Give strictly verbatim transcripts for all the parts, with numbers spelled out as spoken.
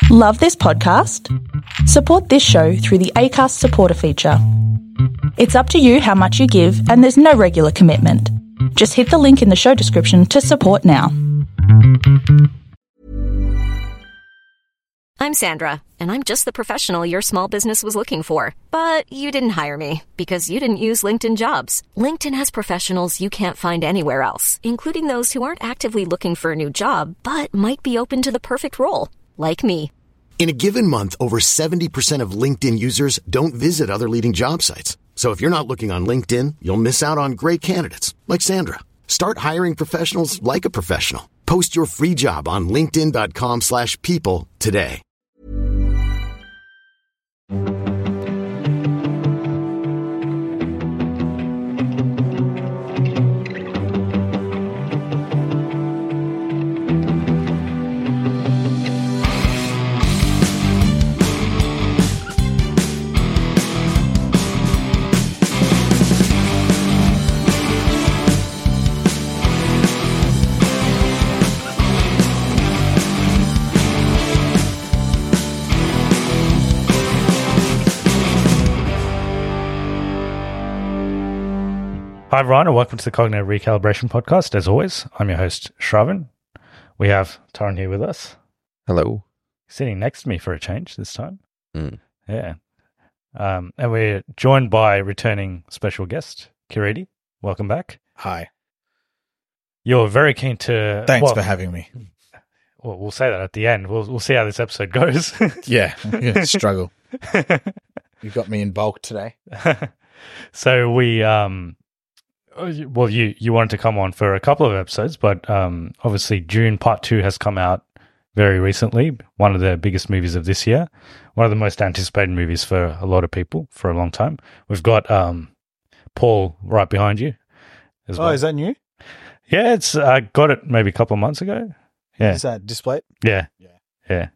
Love this podcast? Support this show through the Acast supporter feature. It's up to you how much you give, and there's no regular commitment. Just hit the link in the show description to support now. I'm Sandra, and I'm just the professional your small business was looking for. But you didn't hire me because you didn't use LinkedIn Jobs. LinkedIn has professionals you can't find anywhere else, including those who aren't actively looking for a new job, but might be open to the perfect role, like me. In a given month, over seventy percent of LinkedIn users don't visit other leading job sites. So if you're not looking on LinkedIn, you'll miss out on great candidates like Sandra. Start hiring professionals like a professional. Post your free job on linkedin.com slash people today. Hi, everyone, and welcome to the Cognitive Recalibration Podcast. As always, I'm your host, Shravan. We have Torrin here with us. Hello. Sitting next to me for a change this time. Mm. Yeah. Um, and we're joined by returning special guest, Kiriti. Welcome back. Hi. You're very keen to... Thanks well, for having me. Well, we'll say that at the end. We'll we'll see how this episode goes. Yeah, I'm gonna struggle. You got me in bulk today. So we... um. Well, you, you wanted to come on for a couple of episodes, but um, obviously Dune Part two has come out very recently, one of the biggest movies of this year, one of the most anticipated movies for a lot of people for a long time. We've got um, Paul right behind you as Oh, well. is that new? Yeah, it's I got it maybe a couple of months ago. Yeah. Is that displayed? Yeah. Yeah. Yeah.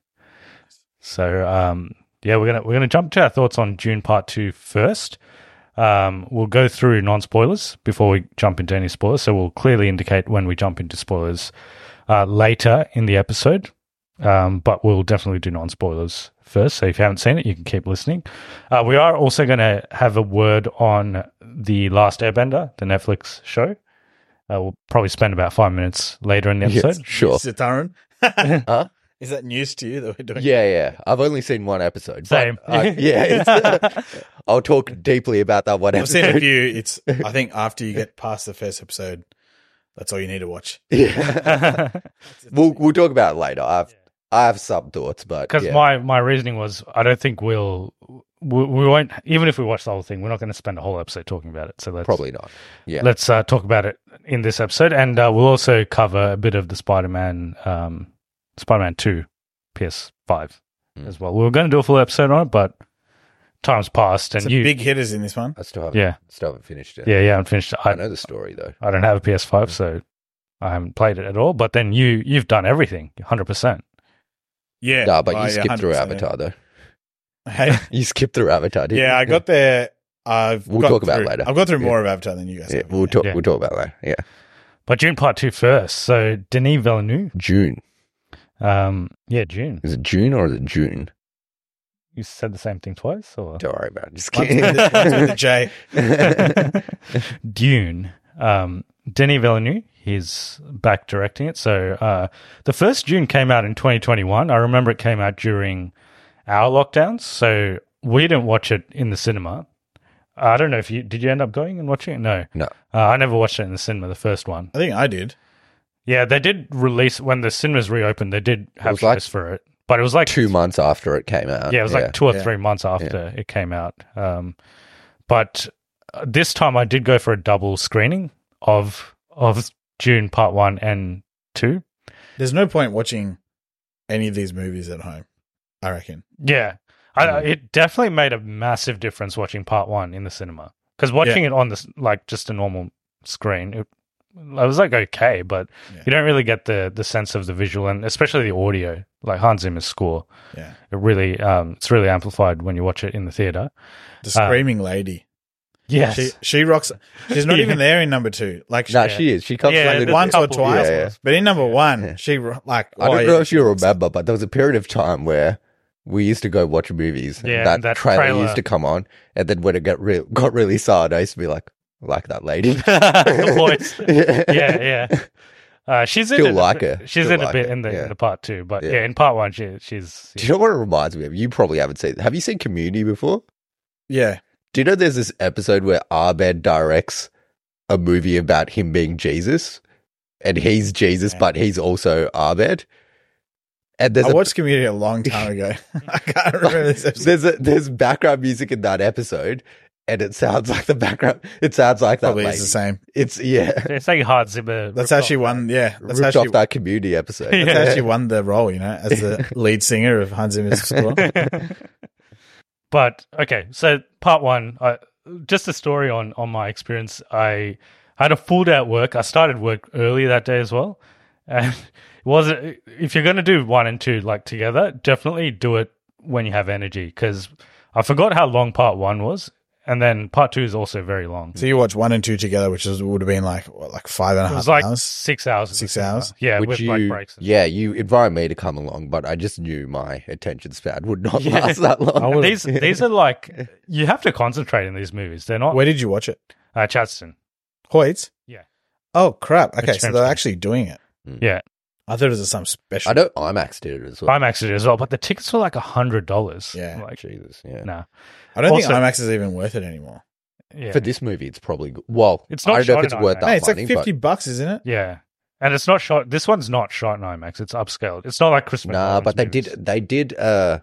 So, um, yeah, we're going to we're gonna jump to our thoughts on Dune Part two first. Um, we'll go through non-spoilers before we jump into any spoilers, so we'll clearly indicate when we jump into spoilers uh, later in the episode, um, but we'll definitely do non-spoilers first, so if you haven't seen it, you can keep listening. Uh, we are also going to have a word on The Last Airbender, the Netflix show. Uh, we'll probably spend about five minutes later in the episode. Yes, sure. Sitaran? Huh? Is that news to you that we're doing? Yeah, yeah. I've only seen one episode. Same. But, uh, yeah. It's, I'll talk deeply about that one I've episode. seen a few. It's. I think after you get past the first episode, that's all you need to watch. Yeah. we'll we'll talk about it later. I've I have some thoughts, but Because yeah. my, my reasoning was, I don't think we'll, we, we won't, even if we watch the whole thing, we're not going to spend a whole episode talking about it. So let's Probably not. Yeah. let's uh, talk about it in this episode, and uh, we'll also cover a bit of the Spider-Man, um, Spider-Man two, P S five Mm. as well. We were going to do a full episode on it, but time's passed, and Some you, big hitters in this one. I still haven't, yeah, still haven't finished it. yeah, yeah, I'm finished. I I, know the story, though. I don't have a P S five, so I haven't played it at all. But then you, you've done everything, one hundred percent. Yeah. No, but Oh, you yeah, skipped through one hundred percent, Avatar, though. Hey. You skipped through Avatar, didn't Yeah, you? I got there. I've We'll got talk about through- it later. I've got through Yeah. more of Avatar than you guys Yeah, have. we'll talk. Yeah. We'll talk about that. Yeah, But June Part two first. So Denis Villeneuve, June. um, yeah, June. Is it June or is it June? You said the same thing twice, or Don't worry about it. Just One's kidding. with the- one's with the J. Dune. Um, Denis Villeneuve, he's back directing it. So uh, the first Dune came out in twenty twenty-one. I remember it came out during our lockdowns, so we didn't watch it in the cinema. I don't know if you did. You end up going and watching it? No, No. uh, I never watched it in the cinema. The first one. I think I did. Yeah, they did release when the cinemas reopened. They did have was shows like for it, but it was like Two months after it came out. Yeah, it was like two or Yeah. three months after it came out. Um, but uh, this time I did go for a double screening of of Dune Part One and Two. There's no point watching any of these movies at home, I reckon. Yeah, I, Mm. it definitely made a massive difference watching Part One in the cinema, because watching it on this like just a normal screen, it, I was like okay, but Yeah. you don't really get the the sense of the visual and especially the audio. Like Hans Zimmer's score, Yeah. it really um, it's really amplified when you watch it in the theater. The Screaming Lady. Yes. She she rocks. She's not Yeah. even there in number two. Like No, she, she is. She comes Yeah, like a little once bit. or couple- twice. Yeah, yeah. But in number one, she ro- like I don't oh, know yeah, if you remember, but there was a period of time where we used to go watch movies. Yeah, and that, and that trailer, trailer- used to come on, and then when it got real, got really sad, I used to be like, I like that lady. The voice. Yeah, yeah. Uh, she's Still in it a like bit- her. She's Still in a like bit her, in the yeah. in the part two, but yeah, Yeah. in part one, she she's. Do you know what it reminds me of? You probably haven't seen. Have you seen Community before? yeah. Do you know there's this episode where Abed directs a movie about him being Jesus, and he's Jesus, Yeah. but he's also Abed. And there's I a, watched Community a long time ago. I can't remember this episode. there's a, there's background music in that episode, and it sounds like the background. It sounds like that. Probably lady. is the same. It's yeah. It's like Hard Zimmer. That's ripped how off. she won. Yeah, that's how Ripped she, off that Community episode. Yeah. that's how she won the role. You know, as the lead singer of Hans Zimmer's score. But okay, so part one, I, just a story on on my experience. I had a full day at work. I started work early that day as well, and it wasn't. If you're going to do one and two like together, definitely do it when you have energy, because I forgot how long part one was, and then part two is also very long. So you watch one and two together, which is, would have been like what, like five and a It half was like hours. six hours. Six hours? Yeah, Which with you, like breaks. and- yeah, you invited me to come along, but I just knew my attention span would not Yeah. last that long. I would- These these are like, you have to concentrate in these movies. They're not Where did you watch it? uh, Chadston. Hoyts? Yeah. Oh crap! Okay, so Expensive. they're actually doing it. Yeah, I thought it was some special. I know IMAX did it as well. IMAX it as well, but the tickets were like a hundred dollars. Yeah. like Jesus, yeah. no, I don't Also- think IMAX is even worth it anymore. yeah, For this movie, it's probably good. Well, It's not I don't know shot if it's in worth IMAX. that Hey, it's money, like fifty bucks, isn't it? yeah, and it's not shot. This one's not shot in IMAX. It's upscaled. It's not like but Christmas. nah, but they did. They did. Uh,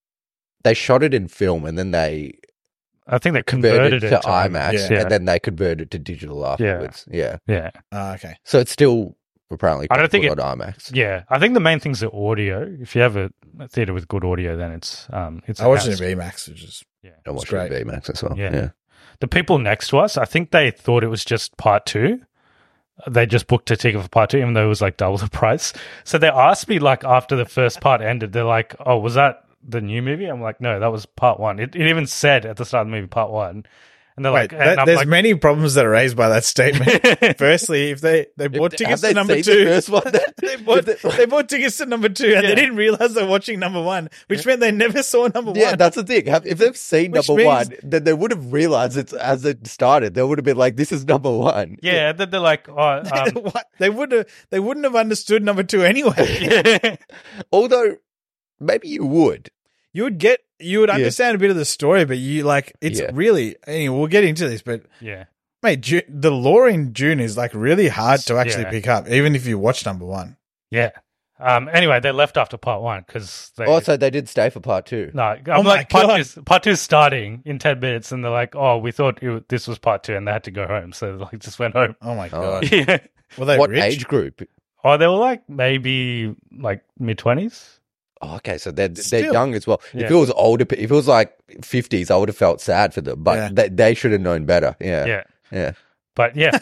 they shot it in film, and then they I think they converted, converted, it to, to IMAX, Yeah, and then they converted it to digital afterwards. Yeah, yeah, Ah, okay. so it's still apparently. I don't think possible it- on IMAX. yeah. I think the main thing's the audio. If you have a, a theater with good audio, then it's um, it's. I watched it enhanced. in VMAX, which is Yeah. I watched great. it in IMAX as well. Yeah. Yeah. The people next to us, I think they thought it was just part two. They just booked a ticket for part two, even though it was like double the price. So they asked me, like, after the first part ended, they're like, "Oh, was that the new movie?" I'm like, "No, that was part one." It, it even said at the start of the movie, part one. And they're Wait, like, that- and I'm there's like, many problems that are raised by that statement. Firstly, if they, they bought Have tickets they to number seen two, the first one then? they, bought, If they- they bought tickets to number two, and Yeah. they didn't realize they're watching number one, which meant they never saw number Yeah, one. that's the thing. Have, if they've seen Which number means- one, then they would have realized it as it started. They would have been like, "This is number one." yeah, then they're like, "Oh, um, What? They would have. They wouldn't have understood number two anyway. yeah. Although maybe you would. You would get. You would Yeah. understand a bit of the story, but you like it's Yeah. really. Anyway, we'll get into this, but yeah." mate, Ju- the lore in June is like really hard to actually Yeah. pick up, even if you watch number one. Yeah. Um, anyway, they left after part one because they. Also, they did stay for part two. no, I'm Oh my like, part God. two's, part two's starting in ten minutes, and they're like, "Oh, we thought it, this was part two," and they had to go home, so they like just went home. Oh my Oh. god, Yeah. were they What rich? age group? Oh, they were like maybe like mid twenties. Oh, okay, so they're they're Still. young as well. Yeah. If it was older, pe- if it was like fifties, I would have felt sad for them. But Yeah. they they should have known better. Yeah, Yeah. yeah. But yeah,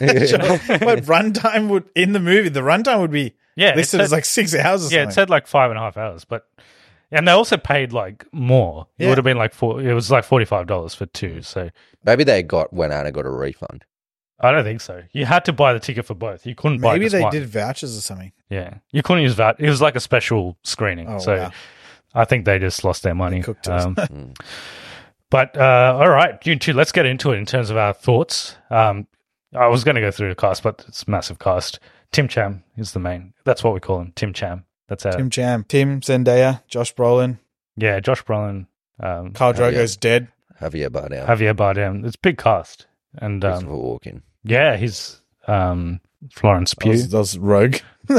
But runtime would in the movie, the runtime would be yeah, it listed said, as like six hours or yeah, it something. said like five and a half hours, but and they also paid like more. It Yeah. would have been like four. It was like forty five dollars for two. So Maybe they got went out and got a refund. I don't think so. You had to buy the ticket for both. You couldn't buy Maybe just they one. did vouchers or something. Yeah, you couldn't use that. It was like a special screening. Oh, so wow. I think they just lost their money. They cooked us. Um, but uh, all right, June two. Let's get into it in terms of our thoughts. Um, I was going to go through the cast, but it's a massive cast. Tim Cham is the main. That's what we call him, Tim Cham. That's our Tim Cham, Tim Zendaya, Josh Brolin, yeah. Josh Brolin, um, Khal Oh, yeah. Drogo's dead. Javier Bardem, Javier Bardem. It's a big cast, and Christopher um, Walken. yeah, he's um, Florence That was, Pugh. that was Rogue.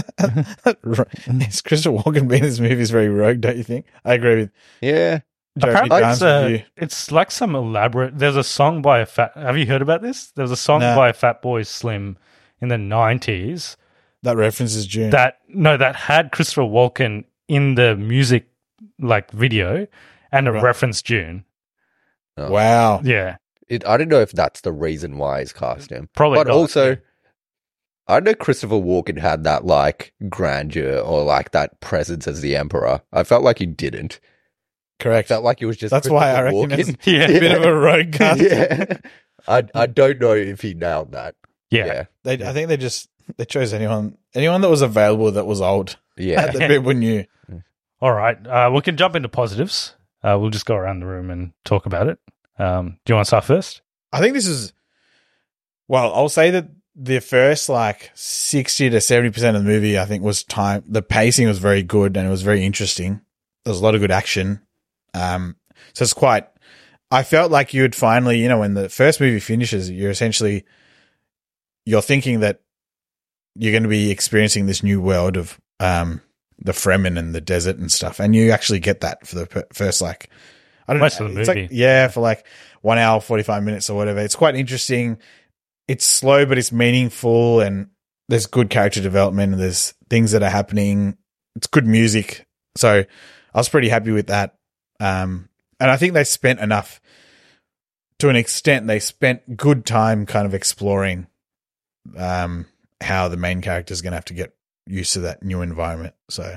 Is Christopher Walken being in this movie is very rogue, don't you think? I agree with Yeah, Jeremy Apparently, Grant's it's, uh, review. it's like some elaborate. There's a song by a fat. Have you heard about this? There was a song No. by Fat Boy Slim in the nineties That references June. that no, that had Christopher Walken in the music like video, and it Right. referenced June. Oh. Wow. Yeah, It, I don't know if that's the reason why he's cast him. Probably but not, also, yeah. I know Christopher Walken had that like grandeur or like that presence as the Emperor. I felt like he didn't. I Correct. felt like he was just. That's why I Christopher reckon Walken. it's a bit of a rogue cast. yeah. I I don't know if he nailed that. Yeah. Yeah. They, I think they just they chose anyone anyone that was available that was old. Yeah. that people knew. All right. Uh, we can jump into positives. Uh, we'll just go around the room and talk about it. Um, do you want to start first? I think this is, well, I'll say that the first like sixty to seventy percent of the movie, I think, was time. The pacing was very good and it was very interesting. There was a lot of good action. Um, so it's quite, I felt like you would finally, you know, when the first movie finishes, you're essentially, you're thinking that you're going to be experiencing this new world of um, the Fremen and the desert and stuff. And you actually get that for the per- first, like, I don't Most know. of the it's movie. like, yeah, for like one hour, forty-five minutes or whatever. It's quite interesting. It's slow, but it's meaningful and there's good character development and there's things that are happening. It's good music. So I was pretty happy with that. Um, and I think they spent enough, to an extent, they spent good time kind of exploring um, how the main character is going to have to get used to that new environment. So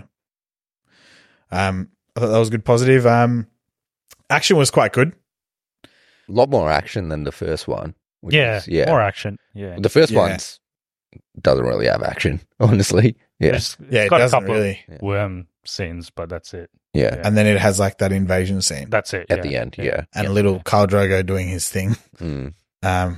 um, I thought that was good positive. Um, action was quite good. A lot more action than the first one. which Yeah, is- yeah. more action. Yeah. The first Yeah. one's doesn't really have action, honestly. Yeah. It's- Yeah, it's it got a doesn't couple really. of worm scenes, but that's it. Yeah. Yeah. And then it has like that invasion scene That's it. At yeah. the end, yeah. and Yeah. little Khal Drogo doing his thing. Mm. Um,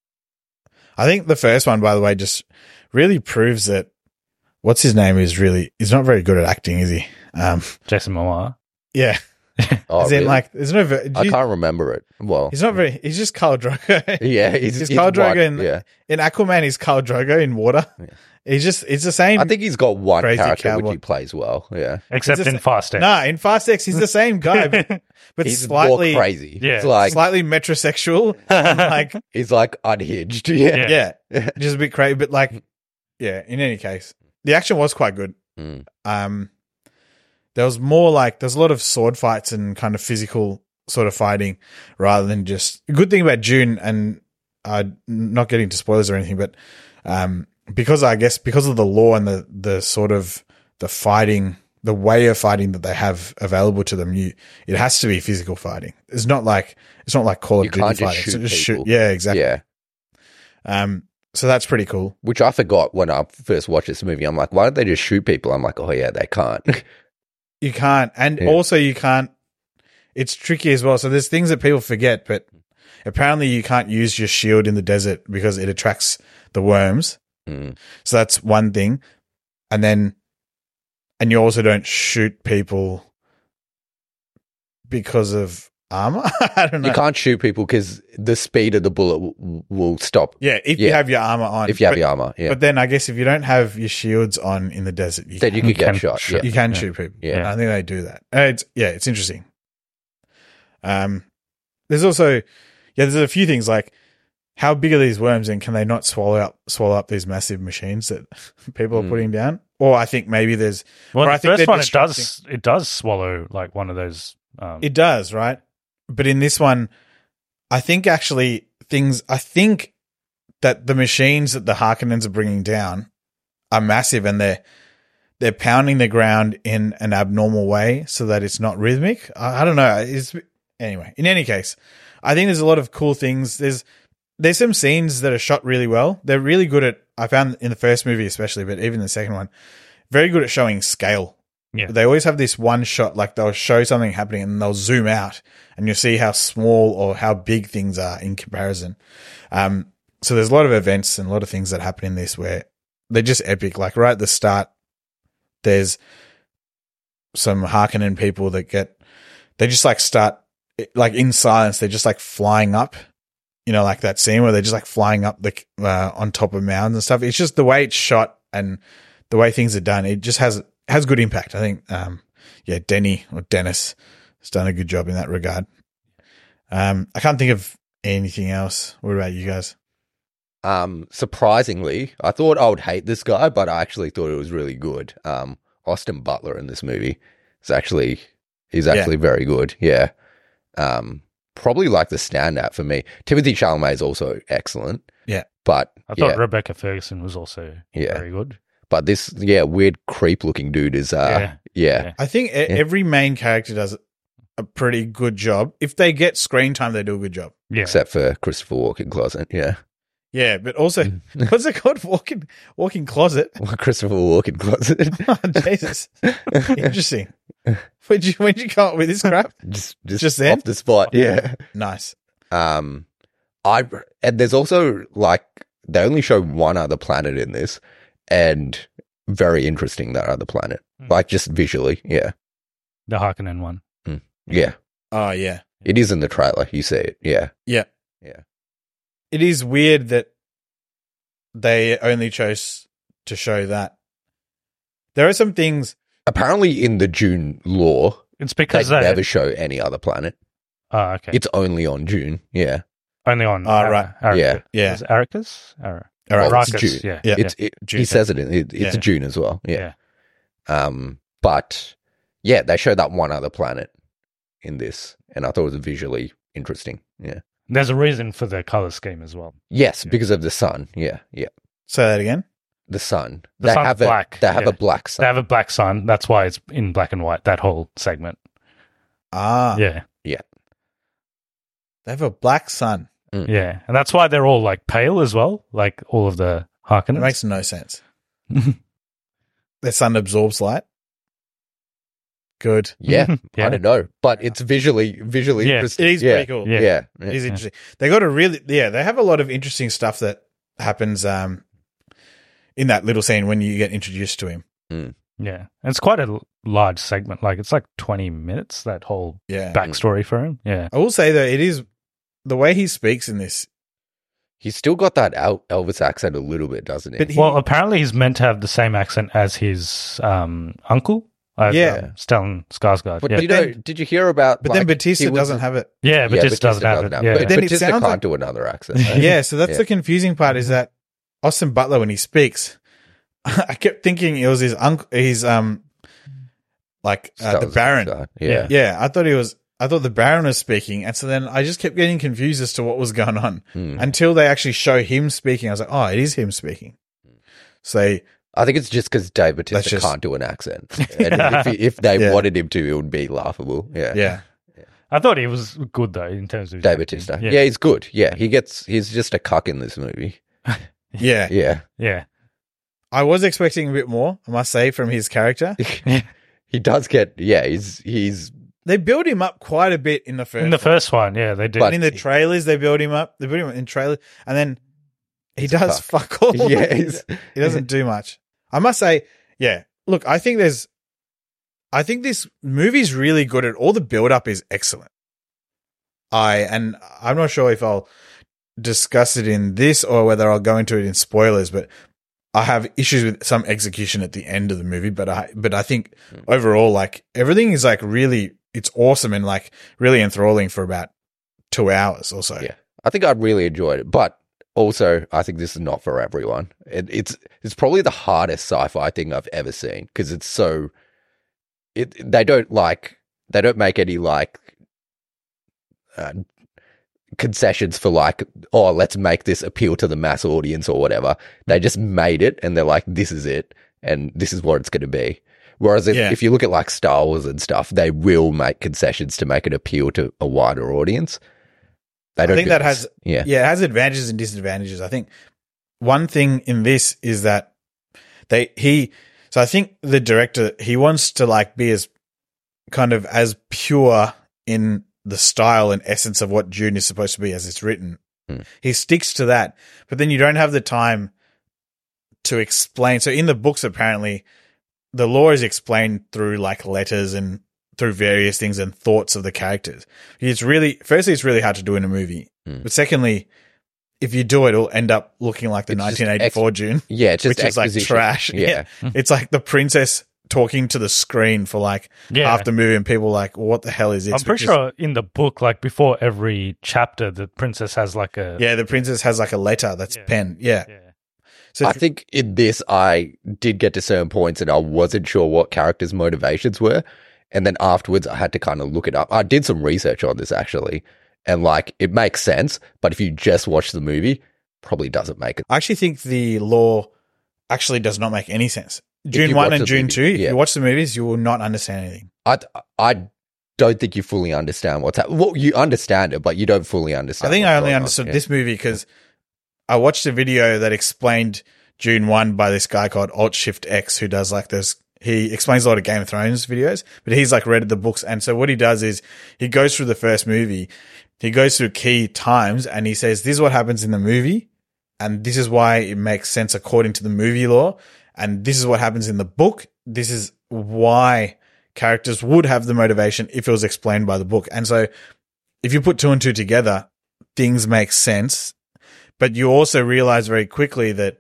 I think the first one, by the way, just really proves that what's his name is really, he's not very good at acting, is he? Um, Jason Momoa. yeah. Oh, As in, really? like, there's no, ver- I you- can't remember it. Well, he's not very, he's just Khal Drogo. yeah, he's, he's he's Khal Drogo one- in, yeah. in Aquaman, he's Khal Drogo in water. Yeah. He's just, it's the same. I think he's got one Crazy character cowboy. which he plays well. Yeah. Except It's in just- Fast X. Nah, in Fast X, he's the same guy, but, but He's slightly, more crazy. Yeah. It's like slightly metrosexual. and, like, he's like unhinged. Yeah. yeah, Yeah. just a bit crazy, but like, yeah, in any case, the action was quite good. Mm. Um, there was more like, there's a lot of sword fights and kind of physical sort of fighting rather than just, a good thing about Dune, and uh, not getting to spoilers or anything, but um, because I guess because of the law and the, the sort of the fighting, the way of fighting that they have available to them, you, it has to be physical fighting. It's not like, it's not like Call of You Duty can't just fighting. shoot So just people. Yeah, exactly. Yeah. Um, so that's pretty cool. Which I forgot when I first watched this movie. I'm like, why don't they just shoot people? I'm like, oh yeah, they can't. You can't. And Yeah. also you can't, it's tricky as well. So there's things that people forget, but apparently you can't use your shield in the desert because it attracts the worms. Mm. So that's one thing. And then, and you also don't shoot people because of armor. I don't know. You can't shoot people because the speed of the bullet will, will stop Yeah, if you Yeah. have your armor on. if you have but, your armor. Yeah. But then I guess if you don't have your shields on in the desert, you, then you can, could get can shot. shoot. Yeah. you can Yeah. shoot people. Yeah. And I think they do that. Uh, it's, yeah, it's interesting. Um, there's also, yeah, there's a few things like, how big are these worms and can they not swallow up swallow up these massive machines that people are Mm. putting down? Or I think maybe there's Well, or I the think first they're one, it distracting. does, it does swallow like one of those. Um, It does, right? But in this one, I think actually things I think that the machines that the Harkonnens are bringing down are massive and they're they're pounding the ground in an abnormal way so that it's not rhythmic. I, I don't know. It's, anyway, in any case, I think there's a lot of cool things. There's there's some scenes that are shot really well. They're really good at, I found in the first movie especially, but even the second one, very good at showing scale. Yeah. They always have this one shot, like they'll show something happening and they'll zoom out and you'll see how small or how big things are in comparison. Um, so there's a lot of events and a lot of things that happen in this where they're just epic. Like right at the start, there's some Harkonnen people that get, they just like start, like in silence, they're just like flying up, you know, like that scene where they're just like flying up the, uh, on top of mountains and stuff. It's just the way it's shot and the way things are done. It just has, has good impact. I think, um, yeah, Denny or Dennis has done a good job in that regard. Um, I can't think of anything else. What about you guys? Um, surprisingly, I thought I would hate this guy, but I actually thought it was really good. Um, Austin Butler in this movie is actually he's actually very good. Yeah. Um, probably like the standout for me. Timothy Chalamet is also excellent. Yeah. But I thought yeah, Rebecca Ferguson was also Yeah. very good. but this yeah weird creep looking dude is uh Yeah. yeah Yeah. I think e- every main character does a pretty good job. If they get screen time, they do a good job. Yeah. Except for Christopher Walken Closet, yeah. Yeah, but also, what's it called? Walking, walking closet. Well, Christopher Walken Closet. Oh, Jesus. Interesting. When'd you, when'd you come up with this crap? just, just, Just then? off the spot, yeah. Nice. Um, I and there's also like they only show one other planet in this, and very interesting that other planet, Mm. like just visually, yeah, The Harkonnen one. yeah. Oh, yeah. It is in the trailer. You see it, yeah, Yeah. yeah. It is weird that they only chose to show that. There are some things. Apparently, in the Dune lore, It's they because they. never show any other planet. Oh, okay. It's only on Dune, yeah. Only on. Oh, Ara- right. Ara- Yeah. Yeah. Is it Arrakis? Ara- Arrakis. Well, it's Arrakis, Dune. yeah. Yeah. It's it, Dune. he says it. In, it it's Yeah. Dune as well, yeah. Yeah. Um, but yeah, they show that one other planet in this, and I thought it was visually interesting. Yeah. There's a reason for the color scheme as well. Yes, Yeah. because of the sun. Yeah, yeah. Say that again. The sun. The they sun's have a, black, They have yeah. a black sun. They have a black sun. That's why it's in black and white, that whole segment. Ah. Yeah. They have a black sun. Yeah. And that's why they're all like pale as well, like all of the It Harkonnens. makes no sense. Their sun absorbs light. Good. Yeah, Yeah. I don't know, but it's visually visually Yeah. interesting. It is yeah. pretty cool. Yeah, Yeah. yeah. It is interesting. They got a really, yeah, they have a lot of interesting stuff that happens um, in that little scene when you get introduced to him. Yeah. And it's quite a l- large segment. Like it's like twenty minutes, that whole Yeah. backstory for him. Yeah. I will say though, it is the way he speaks in this. He's still got that El- Elvis accent a little bit, doesn't he? But he, Well, apparently he's meant to have the same accent as his um, uncle. Uh, Yeah. um, Stellan Skarsgård. but yeah. you know, then- did you hear about? but like, then Batista he was- doesn't have it. yeah, but yeah, just doesn't have it. Yeah. But then it Batista sounds can't like- do another accent. right? Yeah, so that's Yeah. the confusing part is that Austin Butler, when he speaks, I kept thinking it was his uncle, his, um, like, uh, the Stellan Baron. Skarsgård, Yeah. Yeah. Yeah, I thought he was. I thought the Baron was speaking, and so then I just kept getting confused as to what was going on Hmm. until they actually show him speaking. I was like, "Oh, it is him speaking." So I think it's just because Dave Batista That's just- can't do an accent, and if, he, if they Yeah. wanted him to, it would be laughable. Yeah, yeah, I thought he was good though in terms of his Dave acting. Batista. Yeah. Yeah. he's good. Yeah, he gets. He's just a cuck in this movie. yeah. Yeah, Yeah. I was expecting a bit more, I must say, from his character. he does get. Yeah, he's he's. They build him up quite a bit in the first. In the first one, yeah, they did. But- and in the trailers, they build him up. They build him up in trailers, and then he He's a does cuck. fuck all. Yeah, he's, He doesn't do much. I must say, yeah. Look, I think there's, I think this movie's really good at all the build up is excellent. I, and I'm not sure if I'll discuss it in this or whether I'll go into it in spoilers, but I have issues with some execution at the end of the movie, but I, but I think overall, like everything is like really, it's awesome and like really enthralling for about two hours or so. Yeah, I think I really enjoyed it, but also I think this is not for everyone. It, it's it's probably the hardest sci-fi thing I've ever seen because it's so. It they don't like they don't make any like uh, concessions for like, oh, let's make this appeal to the mass audience or whatever. They just made it and they're like, this is it and this is what it's going to be. Whereas if, Yeah. if you look at like Star Wars and stuff, they will make concessions to make it appeal to a wider audience. They I don't think do that this. has, yeah. yeah, it has advantages and disadvantages. I think one thing in this is that they, he, so I think the director, he wants to like be as kind of as pure in the style and essence of what Dune is supposed to be as it's written. Hmm. He sticks to that, but then you don't have the time to explain. So in the books, apparently the lore is explained through like letters and through various things and thoughts of the characters. It's really, firstly, it's really hard to do in a movie. Mm. But secondly, if you do it, it'll end up looking like the It's just nineteen eighty-four ex- Dune, Yeah, it's just which is like exposition. trash. Yeah. It's like the princess talking to the screen for like Yeah. half the movie and people are like, what the hell is this? I'm pretty Which is- sure in the book, like before every chapter, the princess has like a Yeah, the princess has like a letter that's Yeah. penned. Yeah. yeah. So I think in this, I did get to certain points and I wasn't sure what characters' motivations were. And then afterwards, I had to kind of look it up. I did some research on this actually. And like, it makes sense. But if you just watch the movie, probably doesn't make it. I actually think the lore actually does not make any sense. June you one watch and the June movie, two, if yeah. you watch the movies, you will not understand anything. I, I don't think you fully understand what's happening. Well, you understand it, but you don't fully understand. I think what's I only going on. understood Yeah. this movie because I watched a video that explained Dune one by this guy called Alt Shift X, who does like this. He explains a lot of Game of Thrones videos, but he's like read the books. And so what he does is he goes through the first movie, he goes through key times, and he says, this is what happens in the movie, and this is why it makes sense according to the movie law, and this is what happens in the book. This is why characters would have the motivation if it was explained by the book. And so if you put two and two together, things make sense, but you also realize very quickly that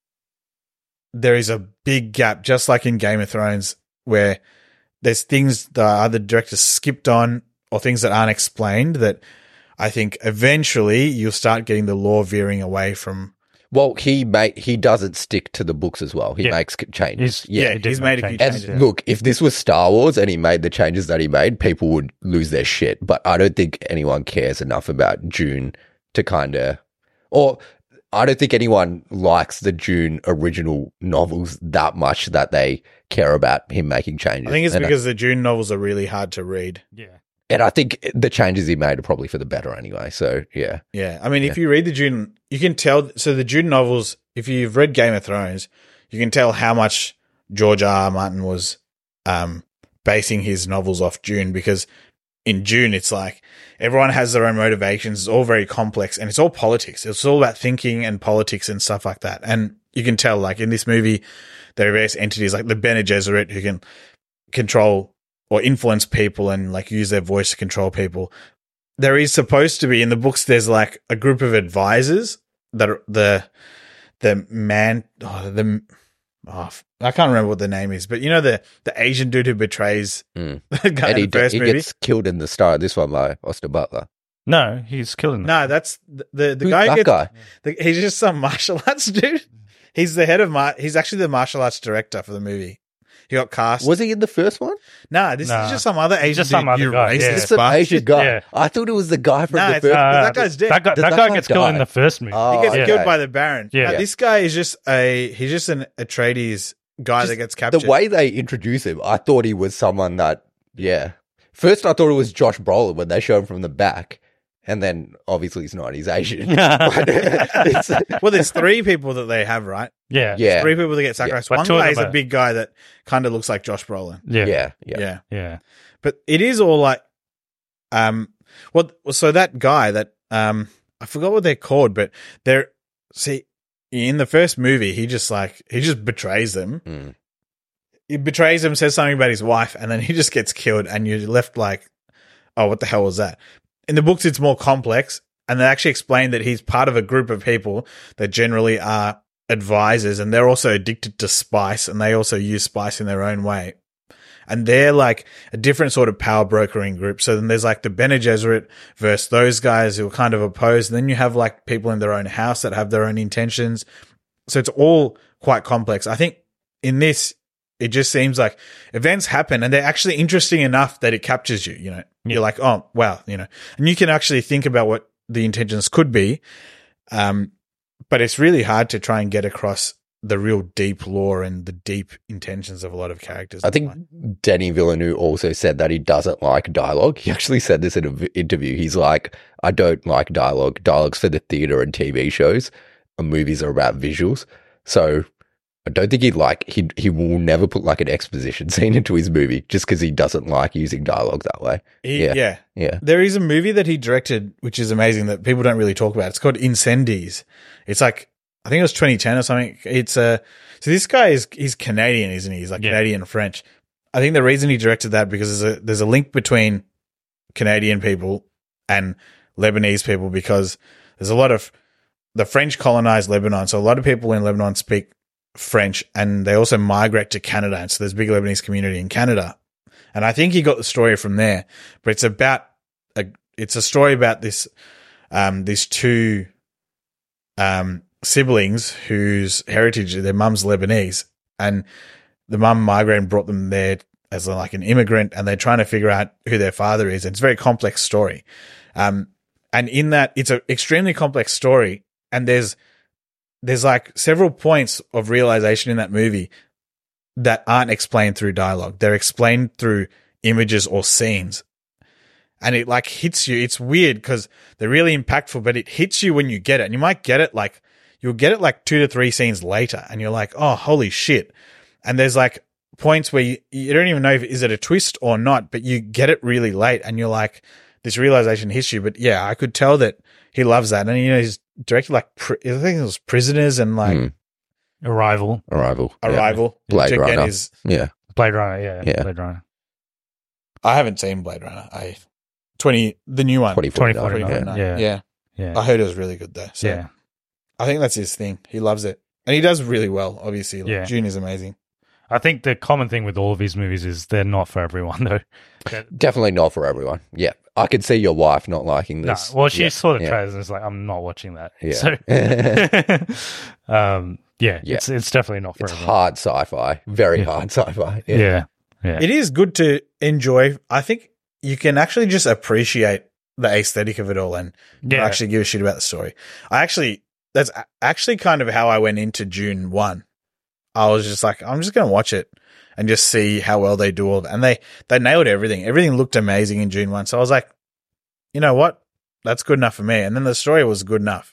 there is a big gap, just like in Game of Thrones, where there's things that either directors skipped on or things that aren't explained that I think eventually you'll start getting the lore veering away from. Well, he make he doesn't stick to the books as well. He Yeah. makes changes. He's- yeah. Yeah, he did he's make made a few changes. And changes. look, if this was Star Wars and he made the changes that he made, people would lose their shit. But I don't think anyone cares enough about Dune to kind of, or I don't think anyone likes the Dune original novels that much that they care about him making changes. I think it's and because the Dune novels are really hard to read. Yeah. And I think the changes he made are probably for the better anyway. So, yeah. Yeah. I mean, if you read the Dune, you can tell. So the Dune novels, if you've read Game of Thrones, you can tell how much George R. R. Martin was um, basing his novels off Dune, because in Dune, it's like everyone has their own motivations. It's all very complex, and it's all politics. It's all about thinking and politics and stuff like that. And you can tell, like in this movie, there are various entities like the Bene Gesserit who can control or influence people and like use their voice to control people. There is supposed to be in the books, there's like a group of advisors that are the, the man, oh, the, oh, I can't remember what the name is, but you know, the, the Asian dude who betrays Mm. the guy And in he, the first he movie. gets killed in the start of this one by Austin Butler. No, he's killing them. No, that's the, the, the Who's guy. that gets, guy? The, he's just some martial arts dude. He's the head of mar- he's actually the martial arts director for the movie. He got cast. Was he in the first one? Nah, this Nah. is just some other Asian just dude. some other you guy, yeah. racist It's some bastard. Asian guy. Yeah. I thought it was the guy from Nah, the it's- first uh, one. that guy's dead. That guy, Did that that guy guy gets killed die? in the first movie. Oh, He gets okay. killed by the Baron. Yeah. But this guy is just a he's just an Atreides guy Just that gets captured. The way they introduce him, I thought he was someone that, yeah. First, I thought it was Josh Brolin when they show him from the back. And then, obviously, he's not. He's Asian. But it's- well, there's three people that they have, right? Yeah. yeah. Three people that get sacrificed. But One two of guy them is a are- big guy that kind of looks like Josh Brolin. Yeah. Yeah. Yeah. Yeah. Yeah. But it is all like, um, well, so that guy that, um, I forgot what they're called, but they're, see, in the first movie, he just like, he just betrays them. Mm. He betrays them, says something about his wife, and then he just gets killed, and you're left like, oh, what the hell was that? In the books, it's more complex, and they actually explain that he's part of a group of people that generally are advisors, and they're also addicted to spice, and they also use spice in their own way. And they're like a different sort of power brokering group. So then there's like the Bene Gesserit versus those guys who are kind of opposed. And then you have like people in their own house that have their own intentions. So it's all quite complex. I think in this, it just seems like events happen and they're actually interesting enough that it captures you, you know, Yeah. you're like, oh, wow, you know, and you can actually think about what the intentions could be. Um, but it's really hard to try and get across the real deep lore and the deep intentions of a lot of characters. I think Denis Villeneuve also said that he doesn't like dialogue. He actually said this in an interview. He's like, I don't like dialogue. Dialogue's for the theater and T V shows. And movies are about visuals. So I don't think he'd like, he he will never put like an exposition scene into his movie just because he doesn't like using dialogue that way. He, Yeah. yeah. Yeah. There is a movie that he directed, which is amazing that people don't really talk about. It's called Incendies. It's like, I think it was twenty ten or something. It's a, so this guy is, he's Canadian, isn't he? He's like Yeah. Canadian French. I think the reason he directed that because there's a, there's a link between Canadian people and Lebanese people because there's a lot of, the French colonized Lebanon. So a lot of people in Lebanon speak French and they also migrate to Canada. And so there's a big Lebanese community in Canada. And I think he got the story from there, but it's about a, it's a story about this, um, these two, um, siblings whose heritage, their mum's Lebanese, and the mum migrated and brought them there as like an immigrant, and they're trying to figure out who their father is. And it's a very complex story. Um, and in that, it's an extremely complex story, and there's there's like several points of realization in that movie that aren't explained through dialogue. They're explained through images or scenes. and it like hits you. It's weird because they're really impactful, but it hits you when you get it. And you might get it like, you'll get it like two to three scenes later and you're like, oh, holy shit. And there's like points where you, you don't even know if is it a twist or not, but you get it really late and you're like, this realization hits you. But yeah, I could tell that he loves that. And, you know, he's directed like, I think it was Prisoners and like Mm. Arrival. Arrival. yeah. Arrival. Blade which again Runner. is- Yeah. Blade Runner, yeah. Yeah. Blade Runner. I haven't seen Blade Runner. I twenty the new one. twenty twenty forty-nine. forty-nine. Yeah. Yeah. yeah. Yeah. I heard it was really good though. So yeah. I think that's his thing. He loves it. And he does really well, obviously. Like, Yeah. June is amazing. I think the common thing with all of his movies is they're not for everyone, though. They're- Definitely not for everyone. Yeah. I could see your wife not liking No, this. well, she yeah. saw the yeah. trailers and it's like, I'm not watching that. Yeah. So, um, yeah, Yeah. it's it's definitely not for It's everyone. hard sci-fi. Very Yeah. hard sci-fi. Yeah, yeah, yeah. It is good to enjoy. I think you can actually just appreciate the aesthetic of it all and Yeah. actually give a shit about the story. I actually, that's a- actually kind of how I went into June one. I was just like, I'm just going to watch it and just see how well they do all of it. And they, they nailed everything. Everything looked amazing in June one. So I was like, you know what? That's good enough for me. And then the story was good enough.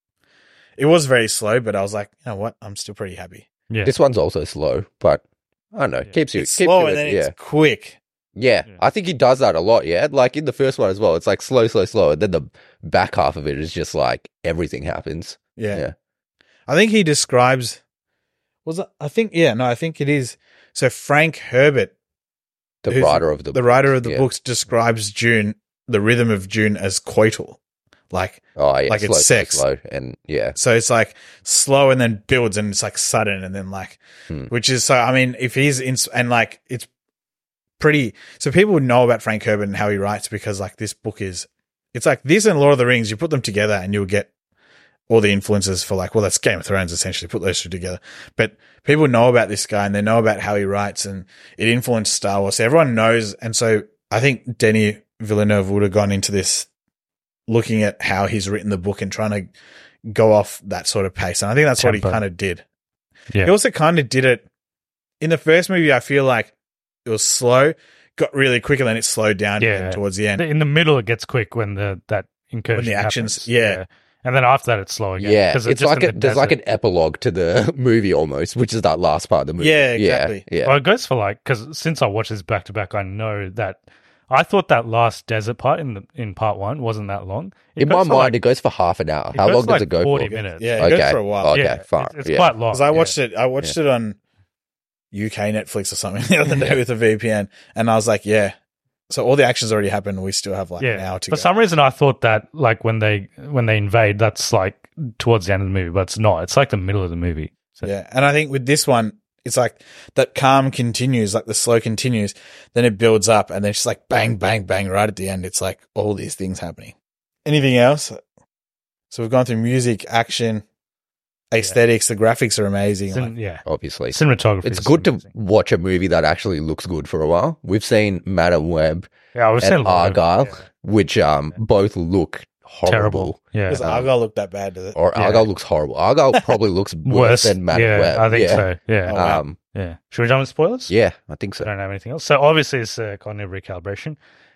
It was very slow, but I was like, you know what? I'm still pretty happy. yeah. This one's also slow, but I don't know. Yeah. Keeps you. It's keeps slow you and then yeah. it's quick. Yeah, Yeah. I think he does that a lot, yeah? Like in the first one as well. It's like slow, slow, slow. And then the back half of it is just like everything happens. Yeah. Yeah. I think he describes, was it, I think, yeah, no, I think it is. So Frank Herbert, The who's writer of the the writer of the yeah. books, describes June, the rhythm of June as coital. Like, Oh, yeah. like slow, it's slow, sex. Slow, and yeah. so it's like slow and then builds and it's like sudden and then like, Hmm. which is so, I mean, if he's in, and like, it's pretty, so people would know about Frank Herbert and how he writes because like this book is, it's like this and Lord of the Rings, you put them together and you'll get all the influences for like, well, that's Game of Thrones essentially, put those two together. But people know about this guy and they know about how he writes and it influenced Star Wars. So everyone knows. And so I think Denis Villeneuve would have gone into this looking at how he's written the book and trying to go off that sort of pace. And I think that's what he Tempo. kind of did. Yeah. He also kind of did it in the first movie. I feel like it was slow, got really quick, and then it slowed down Yeah. again towards the end. In the middle, it gets quick when the that incursion When the actions- happens. yeah. And then after that, it's slow again. Yeah, 'Cause it's just like in a, the there's like an desert. epilogue to the movie almost, which is that last part of the movie. Yeah, exactly. Yeah, Well, it goes for like, because since I watched this back to back, I know that I thought that last desert part in the in part one wasn't that long. It in my goes mind, for like- it goes for half an hour. it How goes long for does like it go forty for? minutes. Yeah, it goes Okay. for a while. Okay, yeah, fine. It's, it's yeah. quite long. Because I yeah. watched it, I watched it on U K Netflix or something the other day with a V P N, and I was like, yeah. So all the actions already happened. We still have like Yeah. an hour to For go. some reason, I thought that like when they when they invade, that's like towards the end of the movie, but it's not. It's like the middle of the movie. So, Yeah, and I think with this one, it's like that calm continues, like the slow continues, then it builds up, and then it's just like bang, bang, bang right at the end. It's like all these things happening. Anything else? So we've gone through music, action, aesthetics. The graphics are amazing. Cin- Like, yeah. Obviously, Cinematography. it's is good to amazing. watch a movie that actually looks good for a while. We've seen Madam Web Yeah, I was saying and Argyle, which um both look horrible. terrible. Yeah. does Um, Argyle look that bad? Does it? Or Yeah. Argyle looks horrible. Argyle probably looks worse, Worse than Madam yeah, Web. I think yeah. so. Yeah. Oh, wow. Um, Yeah. Should we jump into spoilers? yeah, I think I so. don't have anything else. So obviously it's a cognitive recalibration.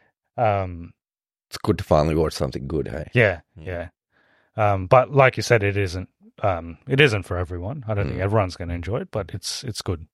Um, It's good to finally watch something good. Hey, yeah, yeah. Um, but like you said, it isn't. Um, it isn't for everyone. I don't think Mm. everyone's going to enjoy it, but it's it's good.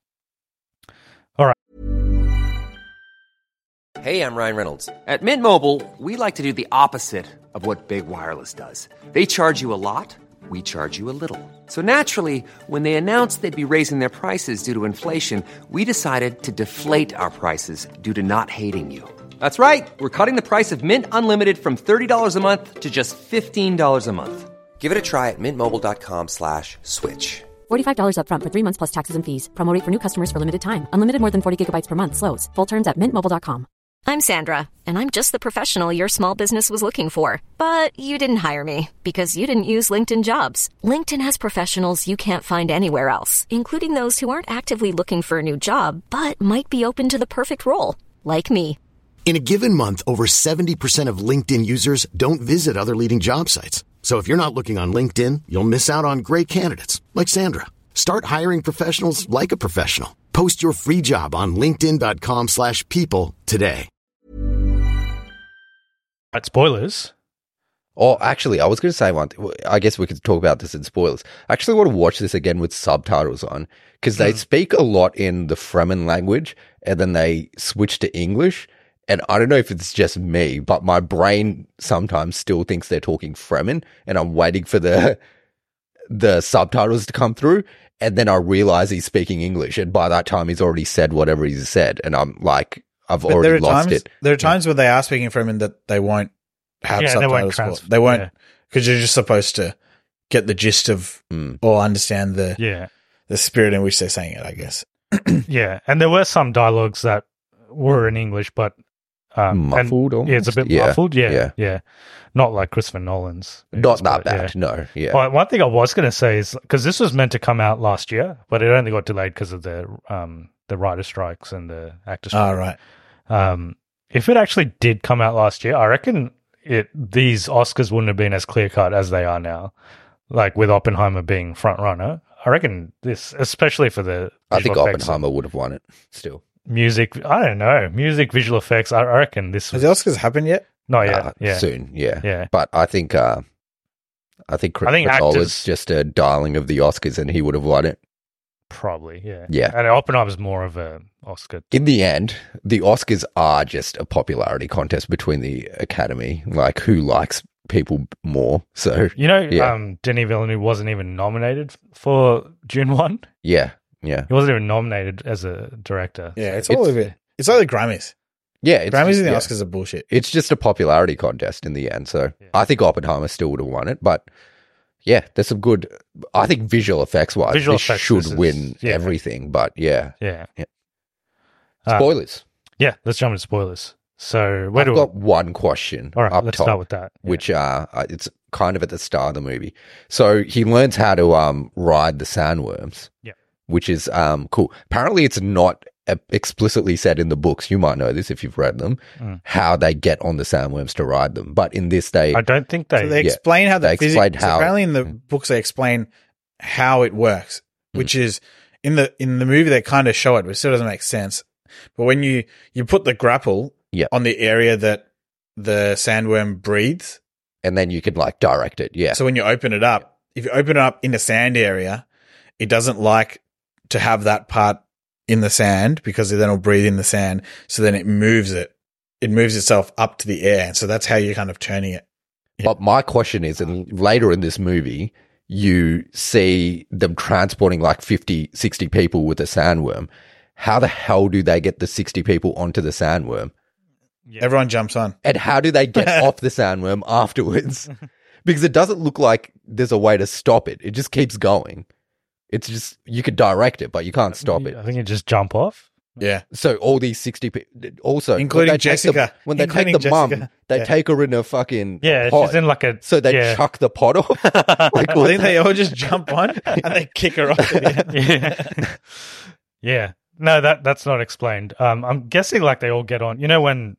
Hey, I'm Ryan Reynolds. At Mint Mobile, we like to do the opposite of what Big Wireless does. They charge you a lot, we charge you a little. So naturally, when they announced they'd be raising their prices due to inflation, we decided to deflate our prices due to not hating you. That's right. We're cutting the price of Mint Unlimited from thirty dollars a month to just fifteen dollars a month. Give it a try at mintmobile.com slash switch. forty-five dollars up front for three months plus taxes and fees. Promo rate for new customers for limited time. Unlimited more than forty gigabytes per month. Slows full terms at mint mobile dot com. I'm Sandra, and I'm just the professional your small business was looking for. But you didn't hire me because you didn't use LinkedIn Jobs. LinkedIn has professionals you can't find anywhere else, including those who aren't actively looking for a new job, but might be open to the perfect role, like me. In a given month, over seventy percent of LinkedIn users don't visit other leading job sites. So if you're not looking on LinkedIn, you'll miss out on great candidates like Sandra. Start hiring professionals like a professional. Post your free job on linkedin dot com slash people today. Right, spoilers. Oh, actually, I was going to say one thing. I guess we could talk about this in spoilers. I actually want to watch this again with subtitles on because they mm. speak a lot in the Fremen language and then they switch to English. And I don't know if it's just me, but my brain sometimes still thinks they're talking Fremen and I'm waiting for the the subtitles to come through. And then I realize he's speaking English. And by that time, he's already said whatever he's said. And I'm like, I've but already lost times, it. There are times yeah. when they are speaking Fremen that they won't have yeah, subtitles. They won't, trans- they won't, because yeah. you're just supposed to get the gist of mm. or understand the yeah. the spirit in which they're saying it, I guess. Yeah, and there were some dialogues that were in English, but um, muffled. And, yeah, it's a bit yeah. muffled. Yeah, yeah, yeah, not like Christopher Nolan's. Not that but, bad. Yeah. No, yeah. Well, one thing I was going to say is because this was meant to come out last year, but it only got delayed because of the um the writer strikes and the actor strikes. Oh, right. Um, if it actually did come out last year, I reckon it these Oscars wouldn't have been as clear cut as they are now. Like with Oppenheimer being front runner, I reckon this, especially for the I think effects, Oppenheimer would have won it. Still, music. I don't know, music, visual effects. I, I reckon this was, has the Oscars happened yet? Not yet. Uh, yeah, soon. Yeah, yeah. But I think, uh, I think Christopher I think Nolan's actors, just a darling of the Oscars, and he would have won it. Probably, yeah, yeah. And Oppenheimer's more of a Oscar. In the end, the Oscars are just a popularity contest between the Academy, like who likes people more. So you know, yeah. um, Denis Villeneuve wasn't even nominated for Dune One. Yeah, yeah. He wasn't even nominated as a director. Yeah, it's all of it. It's like the Grammys. Yeah, it's Grammys just, and the yeah. Oscars are bullshit. It's just a popularity contest in the end. So yeah. I think Oppenheimer still would have won it, but yeah, there's some good. I think visual effects wise, Visual this effects, should this is- win yeah. everything. But yeah, Yeah. Yeah. Uh, spoilers. yeah, let's jump into spoilers. So where I've do got one question. all right, up let's top, start with that. Yeah. which uh, uh, it's kind of at the start of the movie. So he learns how to um ride the sandworms. Yeah. Which is um cool. Apparently, it's not uh, explicitly said in the books. You might know this if you've read them. Mm. How they get on the sandworms to ride them, but in this they I don't think they. So they yeah. explain how the They physics. explain how- apparently, in the books, they explain how it works, Mm. which is in the in the movie they kind of show it, but it still doesn't make sense. But when you you put the grapple Yeah. on the area that the sandworm breathes, and then you can like direct it. Yeah. so when you open it up, if you open it up in a sand area, it doesn't like to have that part in the sand because then it'll breathe in the sand. So then it moves it. It moves itself up to the air. And so that's how you're kind of turning it. But my question is, and later in this movie, you see them transporting like fifty, sixty people with a sandworm. How the hell do they get the sixty people onto the sandworm? Yeah. Everyone jumps on. And how do they get off the sandworm afterwards? Because it doesn't look like there's a way to stop it. It just keeps going. It's just, you could direct it, but you can't stop it. I think you just jump off. Yeah. So all these sixty people, also, Including when they take the- Jessica. when they Including take the mum, Jessica. they Yeah. take her in a fucking Yeah, pod. she's in like a. So they yeah. chuck the pot off. Like, I what think the- they all just jump on and they kick her off. At the end. yeah. yeah. No, that that's not explained. Um, I'm guessing like they all get on. You know when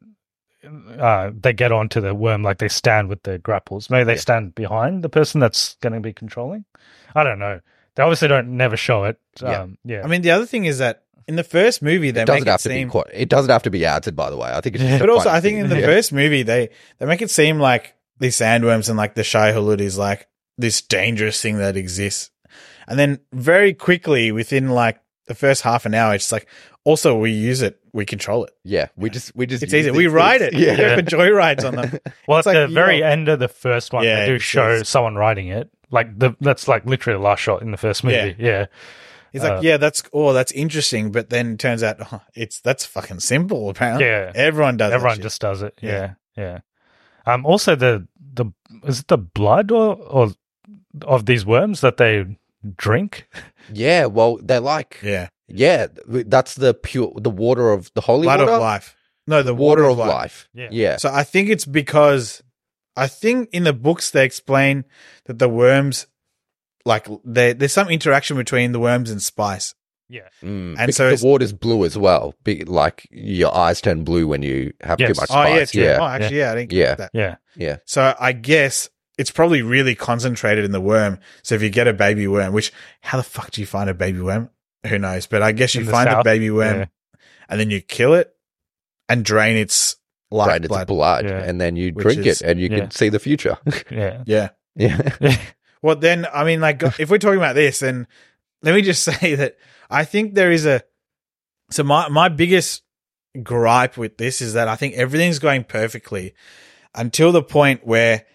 uh, they get onto the worm, like they stand with the grapples. Maybe they stand behind the person that's going to be controlling. I don't know. They obviously don't never show it. Yeah. Um, yeah. I mean, the other thing is that in the first movie, they it make doesn't it have to seem, be quite, it doesn't have to be answered, by the way. I think it's just but a also funny I think thing. in the Yeah. first movie, they, they make it seem like these sandworms and like the Shai Hulud is like this dangerous thing that exists. And then very quickly within like the first half an hour, it's like, also we use it, we control it. Yeah, we just we just It's use easy. these We ride it. things. We go Yeah, for joyrides on them. well, it's at like, the very yo. end of the first one, Yeah, they do it show says- someone riding it. Like the that's like literally the last shot in the first movie. Yeah. He's Uh, like, yeah, that's oh, that's interesting, but then it turns out oh, it's that's fucking simple. Apparently, Yeah. everyone does. that Everyone shit. just does it. Yeah. Yeah. Yeah. Um. Also, the the is it the blood or or of these worms that they drink? yeah. Well, they're like, yeah. yeah, that's the pure the water of the holy blood water, of life. No, the water, water, of life. life. Yeah. Yeah, So I think it's because I think in the books they explain that the worms, like they, there's some interaction between the worms and spice. Yeah. Mm. And Because so it's- the water's blue as well. Be, like your eyes turn blue when you have Yes. too much Oh spice. yeah, true. yeah, Oh, actually, yeah, I didn't Yeah. get that. Yeah. yeah. So I guess it's probably really concentrated in the worm. So if you get a baby worm, which how the fuck do you find a baby worm? Who knows? But I guess you In the find a south, baby worm yeah. and then you kill it and drain its like branded blood. blood, Yeah. and then you Which drink is- it and you yeah. can see the future. Yeah. Yeah. yeah. Well, then, I mean, like, if we're talking about this, then let me just say that I think there is a. So my my biggest gripe with this is that I think everything's going perfectly until the point where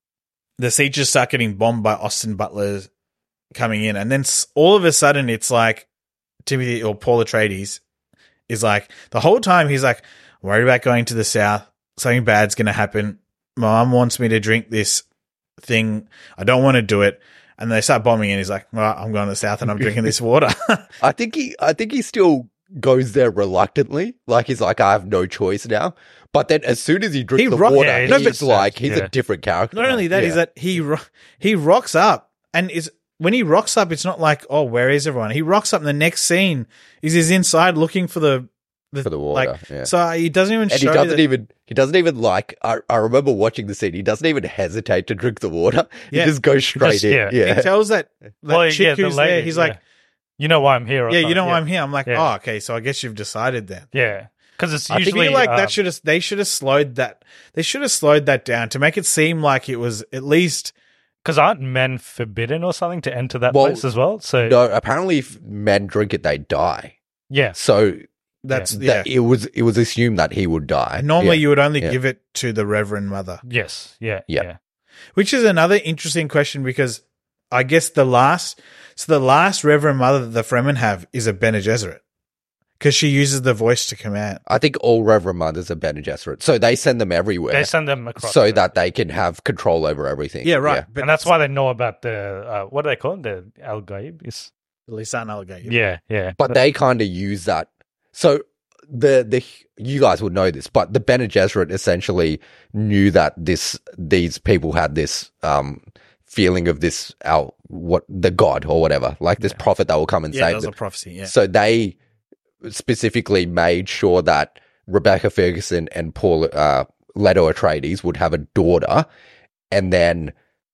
the Seachers start getting bombed by Austin Butler coming in, and then s- all of a sudden it's like Timothy or Paul Atreides is like the whole time he's like worried about going to the south. Something bad's going to happen. My mum wants me to drink this thing. I don't want to do it. And they start bombing, and he's like, well, I'm going to the south and I'm drinking this water. I think he I think he still goes there reluctantly. Like he's like, I have no choice now. But then as soon as he drinks He the rock- water, Yeah, he's he just like says, he's yeah. a different character. Not only that, Yeah. is that he ro- he rocks up, and is when he rocks up, it's not like, oh, where is everyone? He rocks up, and the next scene is he's inside looking for the, the For the water, Like, yeah. So he doesn't even And he show doesn't that- even he doesn't even like I, I remember watching the scene, he doesn't even hesitate to drink the water. Yeah. He just goes straight Just- in. yeah. Yeah. He tells that, that Well, chick yeah, the who's lady, there, he's yeah. like, You know why I'm here. Or yeah, you something. know why yeah. I'm here. I'm like, Yeah. oh, okay, so I guess you've decided then. Yeah. Because it's I usually feel like um, that should have they should have slowed that they should have slowed that down to make it seem like it was at least Because aren't men forbidden or something to enter that Well, place as well? So No, apparently if men drink it, they die. yeah, So that's yeah. that it was it was assumed that he would die. And normally Yeah. you would only Yeah. give it to the Reverend Mother. yes, yeah, Yeah. yeah, Which is another interesting question because I guess the last, so the last Reverend Mother that the Fremen have is a Bene Gesserit because she uses the voice to command. I think all Reverend Mothers are Bene Gesserit. So they send them everywhere They send them across so the- that they can have control over everything. Yeah, right. But and that's why they know about the uh, what do they call it? The Al Gaib is Lisan Al-Gaib. yeah, yeah. But they kind of use that. So the the you guys would know this, but the Bene Gesserit essentially knew that this these people had this um feeling of this our what the god or whatever, like this prophet that will come and Yeah, that save was them. a prophecy. Yeah. So they specifically made sure that Rebecca Ferguson and Paul uh, Leto Atreides would have a daughter, and then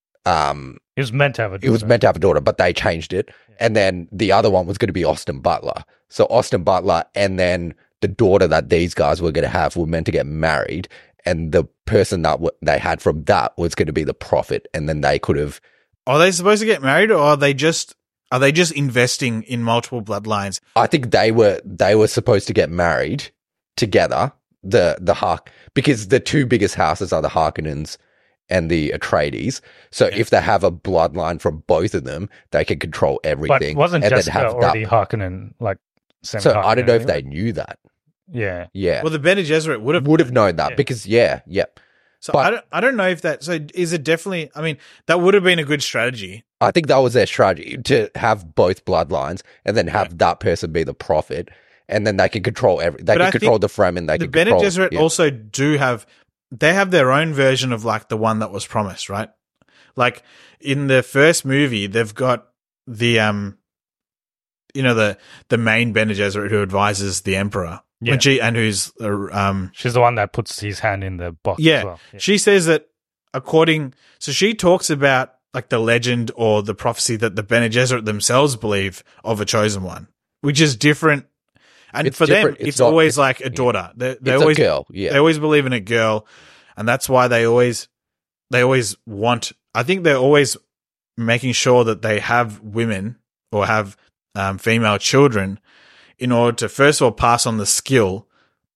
um, It was meant to have a. it was daughter. meant to have a daughter, but they changed it. And then the other one was going to be Austin Butler. So Austin Butler, and then the daughter that these guys were going to have were meant to get married, and the person that w- they had from that was going to be the prophet, and then they could have. Are they supposed to get married, or are they just are they just investing in multiple bloodlines? I think they were they were supposed to get married together. The the Hark because the two biggest houses are the Harkonnens and the Atreides. So if they have a bloodline from both of them, they can control But everything. wasn't and then Jessica have already that. Harkonnen like? Sam So I don't know if Harkonnen they anyway? knew that. Yeah, Yeah, Well, the Bene Gesserit would have would have known that Yeah. because yeah, yep. So but- I don't I don't know if that. So is it definitely? I mean, that would have been a good strategy. I think that was their strategy to have both bloodlines and then have that person be the prophet, and then they can control every. They But can I control think the Fremen. They the can Bene control. Gesserit yeah. also do have they have their own version of like the one that was promised, right? Like in the first movie, they've got the um, you know the the main Bene Gesserit who advises the Emperor, Yeah. when she and who's uh, um she's the one that puts his hand in the box. yeah, as well. yeah. she says that according so she talks about like the legend or the prophecy that the Bene Gesserit themselves believe of a chosen one, which is different. And It's for different. them, It's it's, not- always it's- like a daughter. They, they It's always a girl. Yeah, they always believe in a girl, and that's why they always they always want. I think they're always making sure that they have women or have um, female children in order to first of all pass on the skill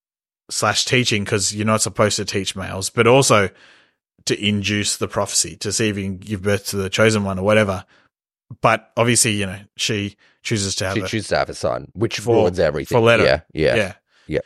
slash teaching, because you're not supposed to teach males, but also to induce the prophecy to see if you can give birth to the chosen one or whatever. But obviously, you know, she chooses to have she a, chooses to have a son, which For- ruins everything. for Leto. Yeah, yeah, yeah. yeah.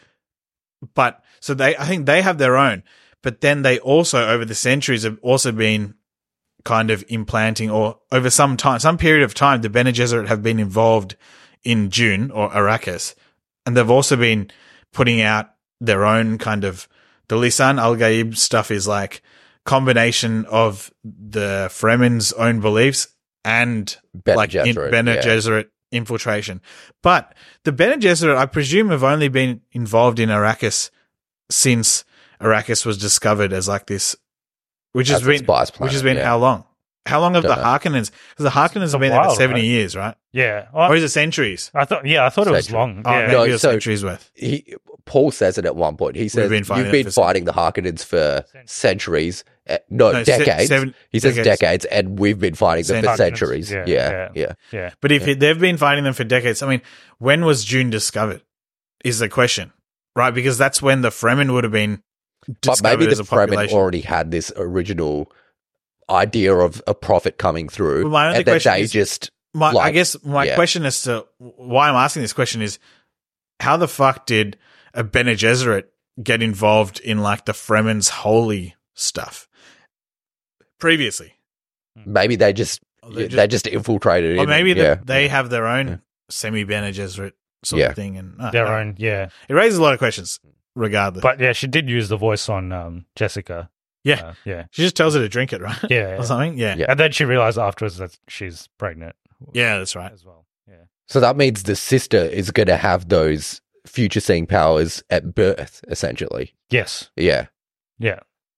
But so they, I think they have their own, but then they also over the centuries have also been kind of implanting, or over some time, some period of time, the Bene Gesserit have been involved in Dune or Arrakis, and they've also been putting out their own kind of the Lisan Al-Gaib stuff is like combination of the Fremen's own beliefs and Bene like in Gesserit, Bene yeah. Gesserit infiltration. But the Bene Gesserit, I presume, have only been involved in Arrakis since Arrakis was discovered as like this, which has As a been spice which has planet, been yeah. how long? How long have Don't the know. Harkonnens? Because the Harkonnens have been there while, for seventy right? years, right? Yeah. Well, Or is it centuries? I thought, yeah, I thought it was Century. long. Oh, yeah. maybe No, it was so- centuries worth. He Paul says it at one point. He says, been fighting "You've it been for fighting the Harkonnens for centuries, uh, no, No, se- decades." seven- he says decades. decades. and we've been fighting them for Harkonnens, centuries. yeah, Yeah, yeah. yeah. yeah. But if it, they've been fighting them for decades, I mean, when was June discovered? Is the question, right? Because that's when the Fremen would have been But discovered maybe as the a Fremen population. already had this original idea of a prophet coming through, Well, my only and then question they is- just My, I like, guess my yeah. question as to why I'm asking this question is, how the fuck did a Bene Gesserit get involved in like the Fremen's holy stuff previously? maybe they just Or they they just- just, infiltrated. Or in maybe it. the- yeah. they have their own Yeah. semi Bene Gesserit sort Yeah. of thing, and uh, Their uh, own, yeah. It raises a lot of questions, regardless. But yeah, she did use the voice on um, Jessica. yeah, Uh, yeah. she just tells her to drink it, right? Yeah. or something. Yeah. Yeah. And then she realized afterwards that she's pregnant. Yeah, that's right. As well. Yeah. So that means the sister is going to have those future seeing powers at birth, essentially. Yes. Yeah, Yeah.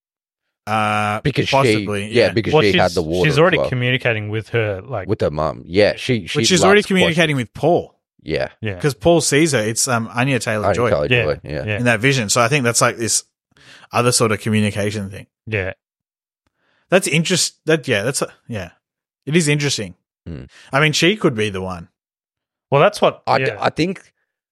Uh, because possibly, she, yeah, yeah. because Well, she she's, had the water. she's as already well, communicating with her, like, with her mum. Yeah, she. she But she's already loves communicating with Paul Yeah, yeah. because Paul sees her. It's um Anya Taylor Joy Taylor yeah, Joy, yeah. yeah. in that vision. So I think that's like this other sort of communication thing. Yeah. That's interest. That yeah, that's a, yeah, it is interesting. Hmm. I mean, she could be the one. Well, that's what. I, yeah. I think.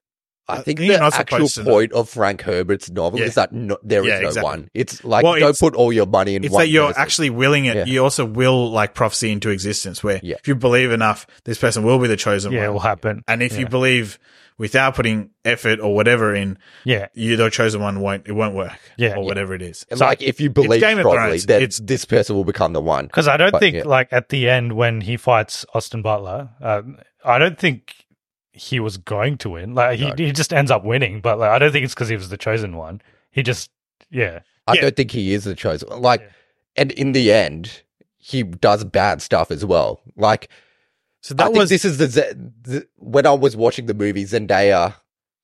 I I think think the you're not actual supposed to know. point of Frank Herbert's novel Yeah. is that no, there is Yeah, no exactly. one. It's like Well, don't it's- put all your money in It's one that you're person. actually willing it. Yeah. You also will like prophecy into existence. Where Yeah. if you believe enough, this person will be the chosen yeah, it one. will happen. And if yeah. you believe without putting effort or whatever in, Yeah. you the chosen one won't. It won't work. Yeah. or Yeah. whatever it is. And So like if you believe Game of strongly, Thrones. then It's- this person will become the one. Because I don't But, think, yeah. like, at the end when he fights Austin Butler, um, I don't think he was going to win. Like, he, No. he just ends up winning. But, like, I don't think it's because he was the chosen one. He just, yeah. I Yeah. don't think he is the chosen one. Like, Yeah. and in the end, he does bad stuff as well. Like, So I that think was this is the, Z- the when I was watching the movie, Zendaya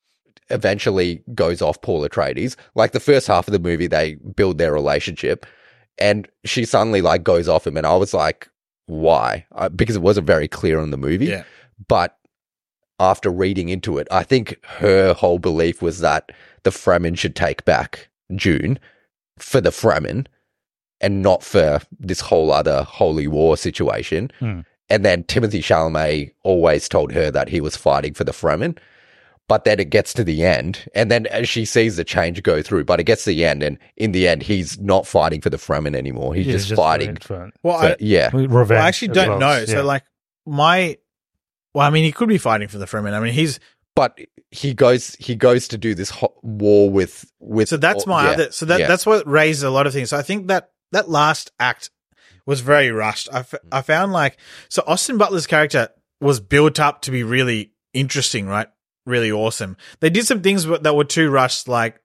eventually goes off Paul Atreides. Like the first half of the movie, they build their relationship, and she suddenly like goes off him, and I was like, why? Uh, because it wasn't very clear in the movie. yeah. But after reading into it, I think her whole belief was that the Fremen should take back June for the Fremen and not for this whole other holy war situation. Hmm. And then Timothy Chalamet always told her that he was fighting for the Fremen. But then it gets to the end, and then as she sees the change go through, but it gets to the end, and in the end, he's not fighting for the Fremen anymore. He's He's just, fighting. for, Well, for- I, yeah. for revenge. well, I actually as don't well. know. Yeah. So like my, well, I mean, he could be fighting for the Fremen. I mean, he's But he goes, he goes to do this ho- war with, with. so that's my yeah, other. So that yeah. that's what raised a lot of things. So I think that that last act was very rushed. I, f- I found like so Austin Butler's character was built up to be really interesting, right? Really awesome. They did some things that were too rushed, like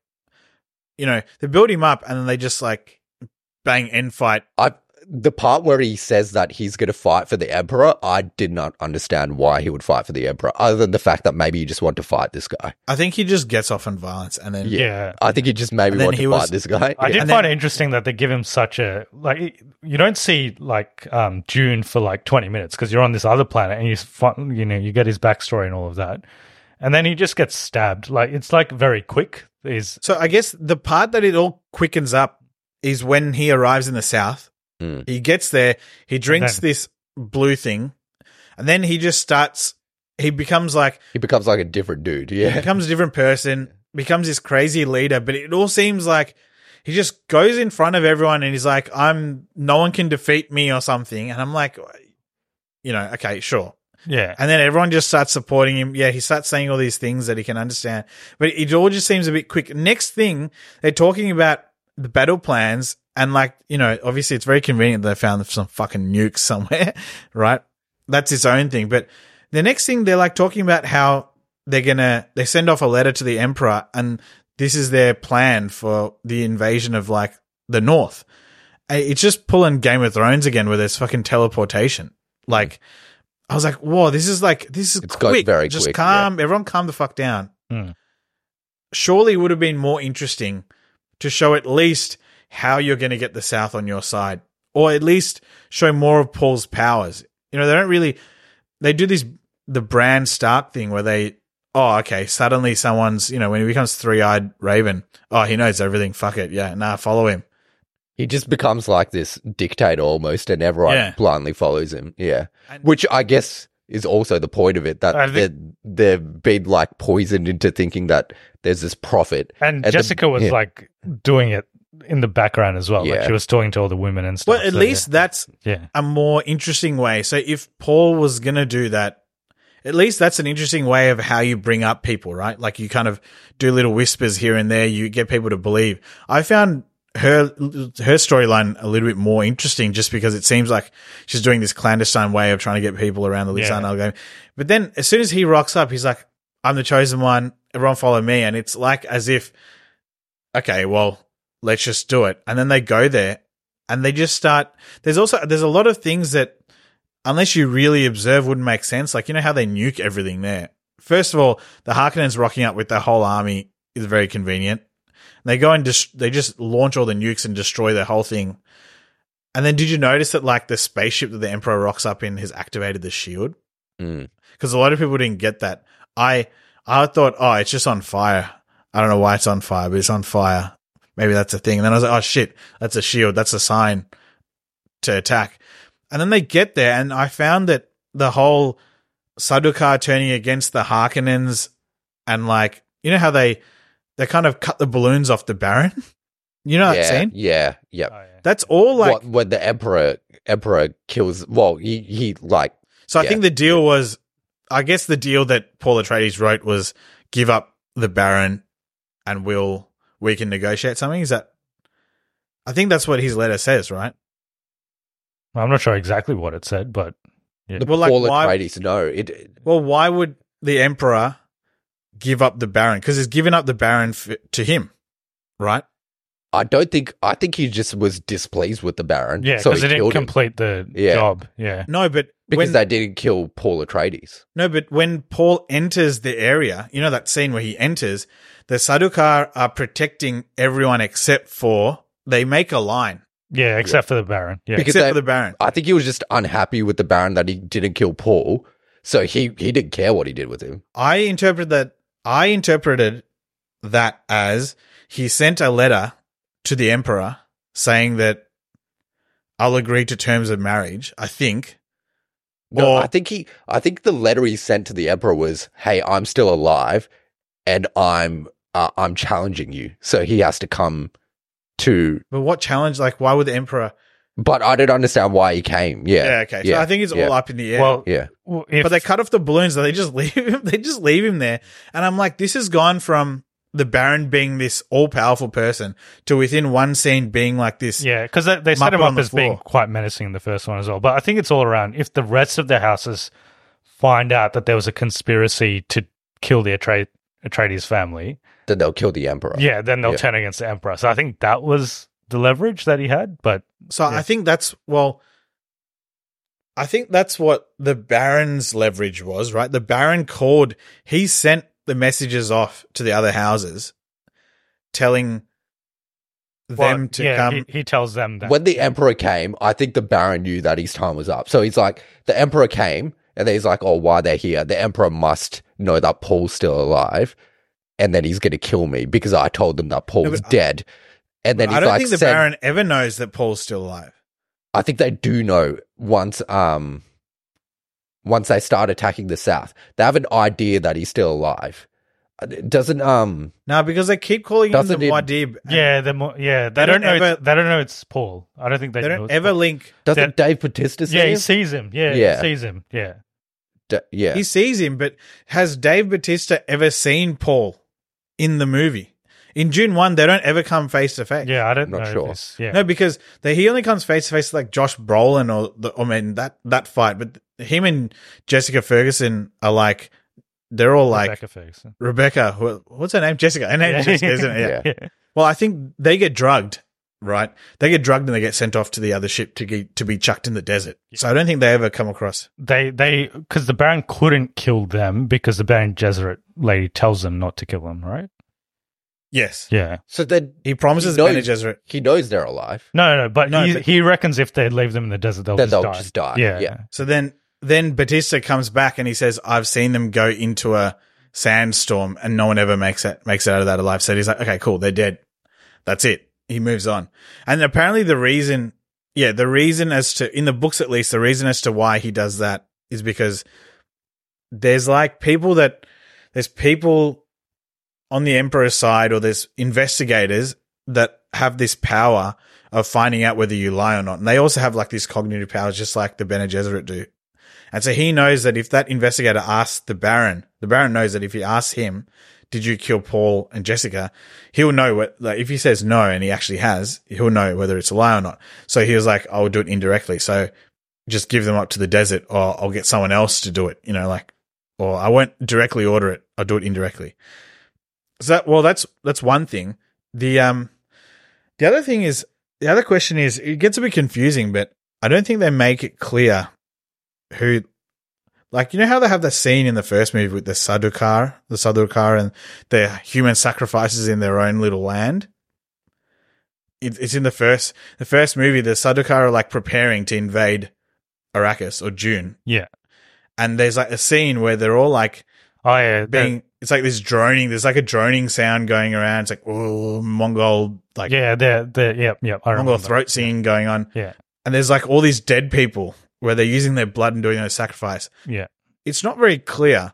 you know they build him up and then they just like bang end fight. I the part where he says that he's going to fight for the Emperor, I did not understand why he would fight for the Emperor, other than the fact that maybe you just want to fight this guy. I think he just gets off on violence and then Yeah, Yeah. I think he just maybe And then wanted he to was- fight this guy. I Yeah. did And find then- it interesting that they give him such a like. You don't see like um, June for like twenty minutes because you're on this other planet and you fi- you know you get his backstory and all of that, and then he just gets stabbed. Like it's like very quick. Is So I guess the part that it all quickens up is when he arrives in the south. Mm. He gets there, he drinks then- this blue thing, and then he just starts. He becomes like He becomes like a different dude. he Yeah. becomes a different person, becomes this crazy leader. But it all seems like he just goes in front of everyone and he's like, "I'm no one can defeat me" or something. And I'm like, you know, okay, sure. yeah, And then everyone just starts supporting him. Yeah, he starts saying all these things that he can understand. But it all just seems a bit quick. Next thing, they're talking about the battle plans. And like, you know, obviously it's very convenient that they found some fucking nukes somewhere, right? That's its own thing. But the next thing, they're like talking about how they're going to, they send off a letter to the Emperor and this is their plan for the invasion of like the North. It's just pulling Game of Thrones again where there's fucking teleportation. Like, I was like, whoa, this is like, this is It's got quick. very Just quick, calm. Everyone calm the fuck down. Hmm. Surely it would have been more interesting to show at least how you're going to get the South on your side or at least show more of Paul's powers. You know, they don't really, they do this, the Bran Stark thing where they, oh, okay, suddenly someone's, you know, when he becomes three-eyed Raven, oh, he knows everything, fuck it, yeah, nah, follow him. He just becomes like this dictator almost, and everyone Yeah. blindly follows him. Yeah. And- Which I guess is also the point of it, that I think- they're, they've been like poisoned into thinking that there's this prophet. And, the- Jessica was yeah. like doing it in the background as well. Like Yeah. she was talking to all the women and stuff. Well, at so, least yeah. that's yeah. a more interesting way. So if Paul was going to do that, at least that's an interesting way of how you bring up people, right? Like you kind of do little whispers here and there. You get people to believe. I found her her storyline a little bit more interesting just because it seems like she's doing this clandestine way of trying to get people around the Lisa Yeah. game. But then as soon as he rocks up, he's like, I'm the chosen one. Everyone follow me. And it's like as if, okay, well, let's just do it. And then they go there and they just start. There's also, there's a lot of things that unless you really observe wouldn't make sense. Like, you know how they nuke everything there. First of all, the Harkonnens rocking up with their whole army is very convenient. They go and dis- they just launch all the nukes and destroy the whole thing. And then did you notice that like the spaceship that the Emperor rocks up in has activated the shield? Mm. Because a lot of people didn't get that. I I thought, oh, it's just on fire. I don't know why it's on fire, but it's on fire. Maybe that's a thing. And then I was like, oh shit, that's a shield. That's a sign to attack. And then they get there, and I found that the whole Sardaukar turning against the Harkonnens, and like, you know how they they kind of cut the balloons off the Baron? You know that yeah, scene? yeah, yeah. Oh, yeah. That's all like. what, when the emperor emperor kills, well, he he like So I yeah. think the deal was, I guess the deal that Paul Atreides wrote was give up the Baron, and we'll we can negotiate something. Is that? I think that's what his letter says, right? I'm not sure exactly what it said, but yeah. the Well, like, Paul why- Atreides. No, it Well, why would the Emperor give up the Baron? Because he's given up the Baron f- to him, right? I don't think. I think he just was displeased with the Baron. yeah, so because he it didn't killed him. complete the Yeah. job. Yeah. No, but because when, they didn't kill Paul Atreides. no, but when Paul enters the area, you know that scene where he enters, the Sardaukar are protecting everyone except for they make a line Yeah, except for the Baron. Yeah. Because except they- for the Baron. I think he was just unhappy with the Baron that he didn't kill Paul, so he he didn't care what he did with him. I interpret that. I interpreted that as he sent a letter to the Emperor saying that I'll agree to terms of marriage. I think. No, Or- I think he. I think the letter he sent to the Emperor was, "Hey, I'm still alive, and I'm uh, I'm challenging you." So he has to come to. But what challenge? Like, why would the Emperor? But I don't understand why he came. Yeah. Yeah, okay. So yeah, I think it's yeah, all up in the air. Well, Yeah. well, if, but they cut off the balloons, so they just leave him. They just leave him there, and I'm like, this has gone from the Baron being this all-powerful person to within one scene being like this. yeah, because they, they set Muppet him on up the as being floor. quite menacing in the first one as well. But I think it's all around. If the rest of the houses find out that there was a conspiracy to kill the Atre- Atreides family, Then they'll kill the Emperor. yeah, then they'll Yeah. turn against the Emperor. So I think that was the leverage that he had. But So Yeah. I think that's well. I think that's what the Baron's leverage was, right? The Baron called. He sent the messages off to the other houses, telling them well, to yeah, come. he, he tells them that. When the Emperor came, I think the Baron knew that his time was up. So he's like, the Emperor came, and then he's like, oh, why they're here? The Emperor must know that Paul's still alive, and then he's going to kill me because I told them that Paul's but I- dead. And then I he's don't like, think the send- Baron ever knows that Paul's still alive. I think they do know once um once they start attacking the south. They have an idea that he's still alive. It doesn't um No, because they keep calling him the Doesn't it- Muad'Dib. and yeah, the mo- yeah, they, They don't, don't know. ever- it's, they don't know it's Paul. I don't think they, They know don't it's ever Paul. link. doesn't Dave Bautista say Yeah, he him? sees him. Yeah, Yeah. he sees him. Yeah. D- yeah. He sees him, but has Dave Bautista ever seen Paul in the movie? In June one, they don't ever come face to face. Yeah, I don't Not know. sure. This. Yeah. No, because they, he only comes face to face with like Josh Brolin or the, I mean that that fight, but him and Jessica Ferguson are like they're all like Rebecca Ferguson. Rebecca. who- What's her name? Jessica. Her name's Yeah. Jessica, isn't it? Yeah. Yeah. Yeah. Well, I think they get drugged, right? They get drugged and they get sent off to the other ship to get, to be chucked in the desert. So I don't think they ever come across. They they because the Baron couldn't kill them because the Baron Gesserit lady tells them not to kill them, right? Yes. Yeah. So then He promises he knows, Bene Gesserit. he knows they're alive. No, no, but, No, he, but- he reckons if they leave them in the desert, they'll, Then just, they'll die. just die. Yeah. Yeah. So then, then Batista comes back and he says, "I've seen them go into a sandstorm, and no one ever makes it makes it out of that alive." So he's like, "Okay, cool, they're dead. That's it." He moves on, and apparently the reason, yeah, the reason as to in the books at least, the reason as to why he does that is because there's like people that there's people on the Emperor's side, or there's investigators that have this power of finding out whether you lie or not. And they also have like these cognitive powers, just like the Bene Gesserit do. And so he knows that if that investigator asks the Baron, the Baron knows that if he asks him, "Did you kill Paul and Jessica?" he'll know what, like, if he says no and he actually has, he'll know whether it's a lie or not. So he was like, "I'll do it indirectly. So just give them up to the desert, or I'll get someone else to do it, you know, like, or I won't directly order it. I'll do it indirectly." So that, well, that's, that's one thing. The, um, the other thing is, the other question is, it gets a bit confusing, but I don't think they make it clear who, like, you know how they have the scene in the first movie with the Sardaukar, the Sardaukar and the human sacrifices in their own little land? It, it's in the first, the first movie, the Sardaukar are like preparing to invade Arrakis or Dune. Yeah. And there's like a scene where they're all like Oh, yeah. being, it's like this droning, there's like a droning sound going around. It's like, oh, Mongol, like, yeah, they're, they're, yep, yep. I Mongol remember. throat singing going on. Yeah. And there's like all these dead people where they're using their blood and doing their sacrifice. Yeah. It's not very clear.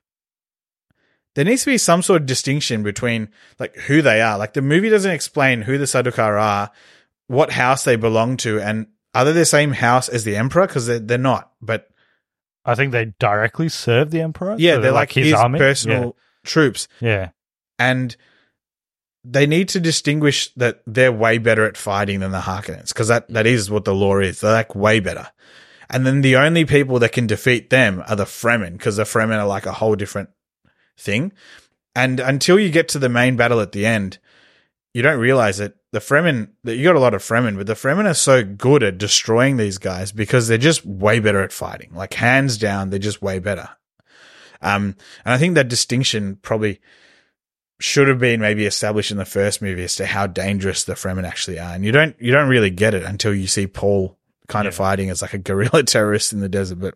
There needs to be some sort of distinction between like who they are. Like the movie doesn't explain who the Sardaukar are, what house they belong to, and are they the same house as the Emperor? Because they're, they're not. But I think they directly serve the Emperor. yeah, So they're like his, army. personal troops. Yeah. And they need to distinguish that they're way better at fighting than the Harkonnens, because that, that is what the law is. They're like way better. And then the only people that can defeat them are the Fremen, because the Fremen are like a whole different thing. And until you get to the main battle at the end, you don't realize that the Fremen, that you got a lot of Fremen, but the Fremen are so good at destroying these guys because they're just way better at fighting. Like hands down, they're just way better. Um, and I think that distinction probably should have been maybe established in the first movie as to how dangerous the Fremen actually are. And you don't, you don't really get it until you see Paul kind of Yeah. fighting as like a guerrilla terrorist in the desert. But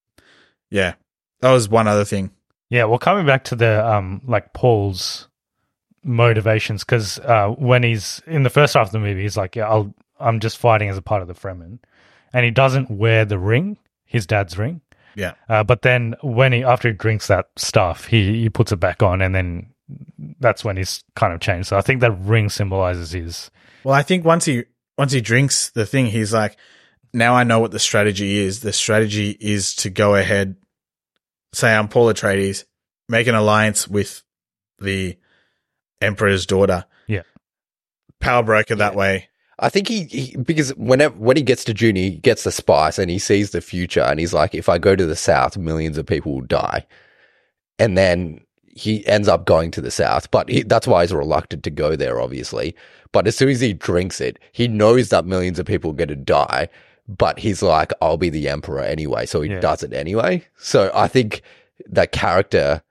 yeah, that was one other thing. Yeah, well, coming back to the um, like Paul's motivations, because uh, when he's in the first half of the movie, he's like, "Yeah, I'll, I'm just fighting as a part of the Fremen," and he doesn't wear the ring, his dad's ring. Yeah. Uh, but then when he after he drinks that stuff, he he puts it back on, and then that's when he's kind of changed. So I think that ring symbolizes his. Well, I think once he, once he drinks the thing, he's like, now I know what the strategy is. The strategy is to go ahead, say I'm Paul Atreides, make an alliance with the Emperor's daughter. Yeah. Power broker that Yeah. way. I think he, he because whenever when he gets to June, he gets the spice and he sees the future, and he's like, if I go to the south, millions of people will die. And then he ends up going to the south, but he, that's why he's reluctant to go there, obviously. But as soon as he drinks it, he knows that millions of people are going to die, but he's like, I'll be the emperor anyway, so he Yeah. does it anyway. So I think that character,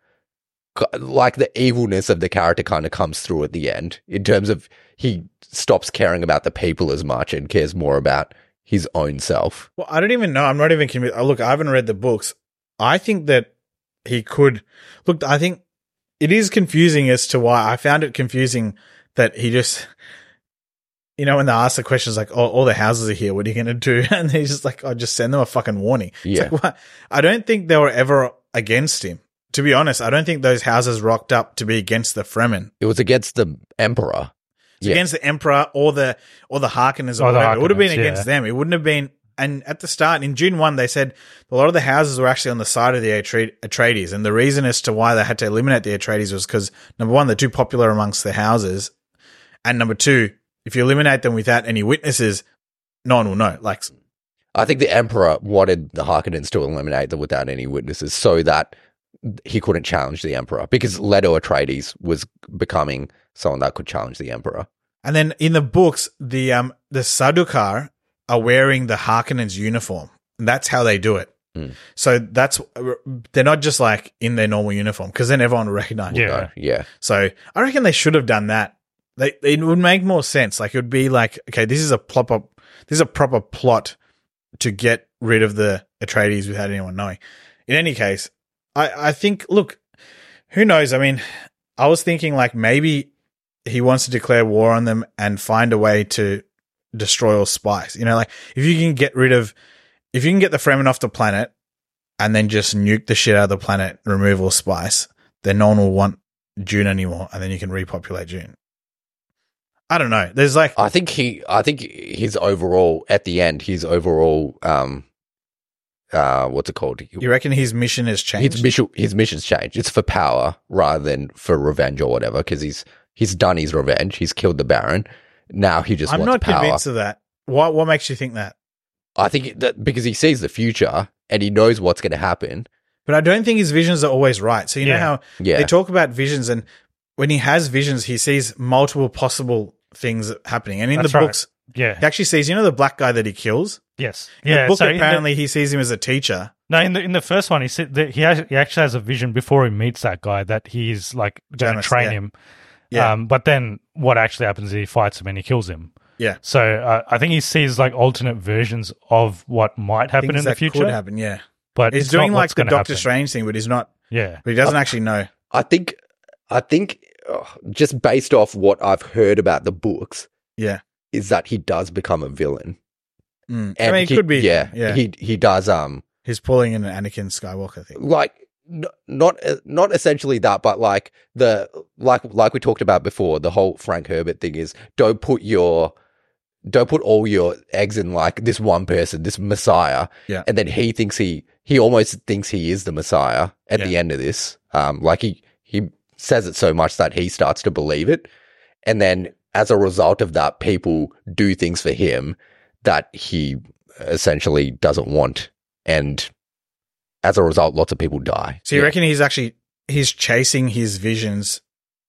like the evilness of the character kind of comes through at the end in terms of he stops caring about the people as much and cares more about his own self. Well, I don't even know. I'm not even convinced. Oh, look, I haven't read the books. I think that he could look. I think it is confusing as to why I found it confusing that he just, you know, when they ask the questions like, oh, all the houses are here, what are you going to do? And he's just like, oh, just send them a fucking warning. Yeah. It's like, what? I don't think they were ever against him. To be honest, I don't think those houses rocked up to be against the Fremen. It was against the emperor. It's Yeah. against the Emperor or the or the Harkonnens or, Or the whatever. It would have been Harkonnens, against yeah. them. It wouldn't have been. And at the start in June one, they said a lot of the houses were actually on the side of the Atre- Atreides, and the reason as to why they had to eliminate the Atreides was because number one, they're too popular amongst the houses, and number two, if you eliminate them without any witnesses, no one will know. Like, I think the emperor wanted the Harkonnens to eliminate them without any witnesses so that he couldn't challenge the emperor, because Leto Atreides was becoming someone that could challenge the emperor. and then in the books, the um the Sardaukar are wearing the Harkonnens uniform. And that's how they do it. Mm. So that's they're not just like in their normal uniform because then everyone will recognize Yeah. them. Uh, yeah. So I reckon they should have done that. They it would make more sense. Like it would be like, okay, this is a plop up, this is a proper plot to get rid of the Atreides without anyone knowing. In any case, I, I think, look, who knows? I mean, I was thinking like maybe he wants to declare war on them and find a way to destroy all spice. You know, like if you can get rid of, if you can get the Fremen off the planet and then just nuke the shit out of the planet, remove all spice, then no one will want Dune anymore, and then you can repopulate Dune. I don't know. There's like, I think he, I think his overall, at the end, his overall, um, uh, what's it called? you reckon his mission has changed? His mission, his mission's changed. It's for power rather than for revenge or whatever. Because he's he's done his revenge. He's killed the Baron. Now he just I'm wants not power. convinced of that. What What makes you think that? I think that because he sees the future and he knows what's going to happen. But I don't think his visions are always right. So you know Yeah. how Yeah. they talk about visions, and when he has visions, he sees multiple possible things happening. And in That's the right. books, Yeah. he actually sees, you know, the black guy that he kills. Yes. In Yeah. the book, so in the- apparently, he sees him as a teacher. No, in the in the first one, he said that he has, he actually has a vision before he meets that guy that he's like going to Janus, train yeah. him. Yeah. Um, but then what actually happens is he fights him and he kills him. Yeah. So uh, I think he sees like alternate versions of what might happen Things in the that future. could happen, yeah. But He's it's doing not like what's the gonna Doctor happen. Strange thing, but he's not, Yeah. but he doesn't actually know. I think, I think, uh, just based off what I've heard about the books, Yeah. is that he does become a villain. Mm. I And mean, it he- could be. yeah, Yeah. He he does. Um, He's pulling in an Anakin Skywalker thing. like n- not not essentially that, but like the like like we talked about before, the whole Frank Herbert thing is don't put your don't put all your eggs in like this one person, this Messiah. Yeah. And then he thinks he he almost thinks he is the Messiah at Yeah. the end of this. Um, like he he says it so much that he starts to believe it, and then as a result of that, people do things for him that he essentially doesn't want, and as a result, lots of people die. So you Yeah. reckon he's actually, he's chasing his visions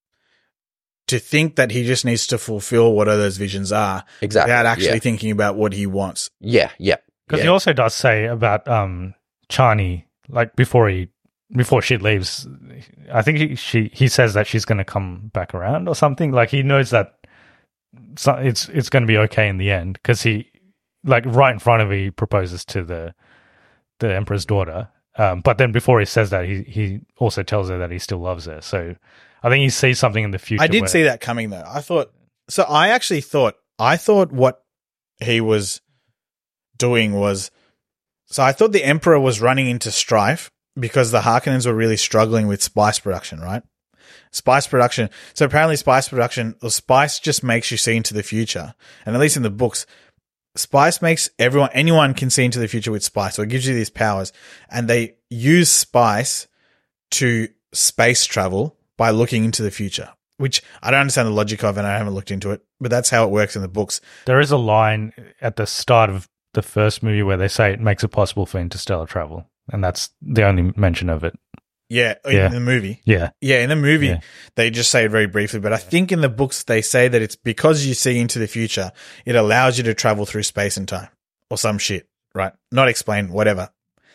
to think that he just needs to fulfill what those visions are Exactly. without actually yeah. thinking about what he wants. Yeah, yeah. Because yeah. he also does say about um, Chani, like before he before she leaves, I think he, she he says that she's going to come back around or something. Like he knows that so it's it's going to be okay in the end because he like right in front of her, he proposes to the the Emperor's daughter. Um, but then before he says that, he he also tells her that he still loves her. So I think he sees something in the future. I did where- see that coming though. I thought, so I actually thought, I thought what he was doing was, so I thought the Emperor was running into strife because the Harkonnens were really struggling with spice production, right? Spice production. So apparently spice production, or spice just makes you see into the future. And at least in the books, spice makes everyone, anyone can see into the future with spice. So it gives you these powers. And they use spice to space travel by looking into the future, which I don't understand the logic of, and I haven't looked into it, but that's how it works in the books. There is a line at the start of the first movie where they say it makes it possible for interstellar travel, and that's the only mention of it. Yeah, Yeah. in the movie. Yeah. Yeah, in the movie, Yeah. they just say it very briefly, but I think in the books, they say that it's because you see into the future, it allows you to travel through space and time or some shit, right? Not explain, whatever.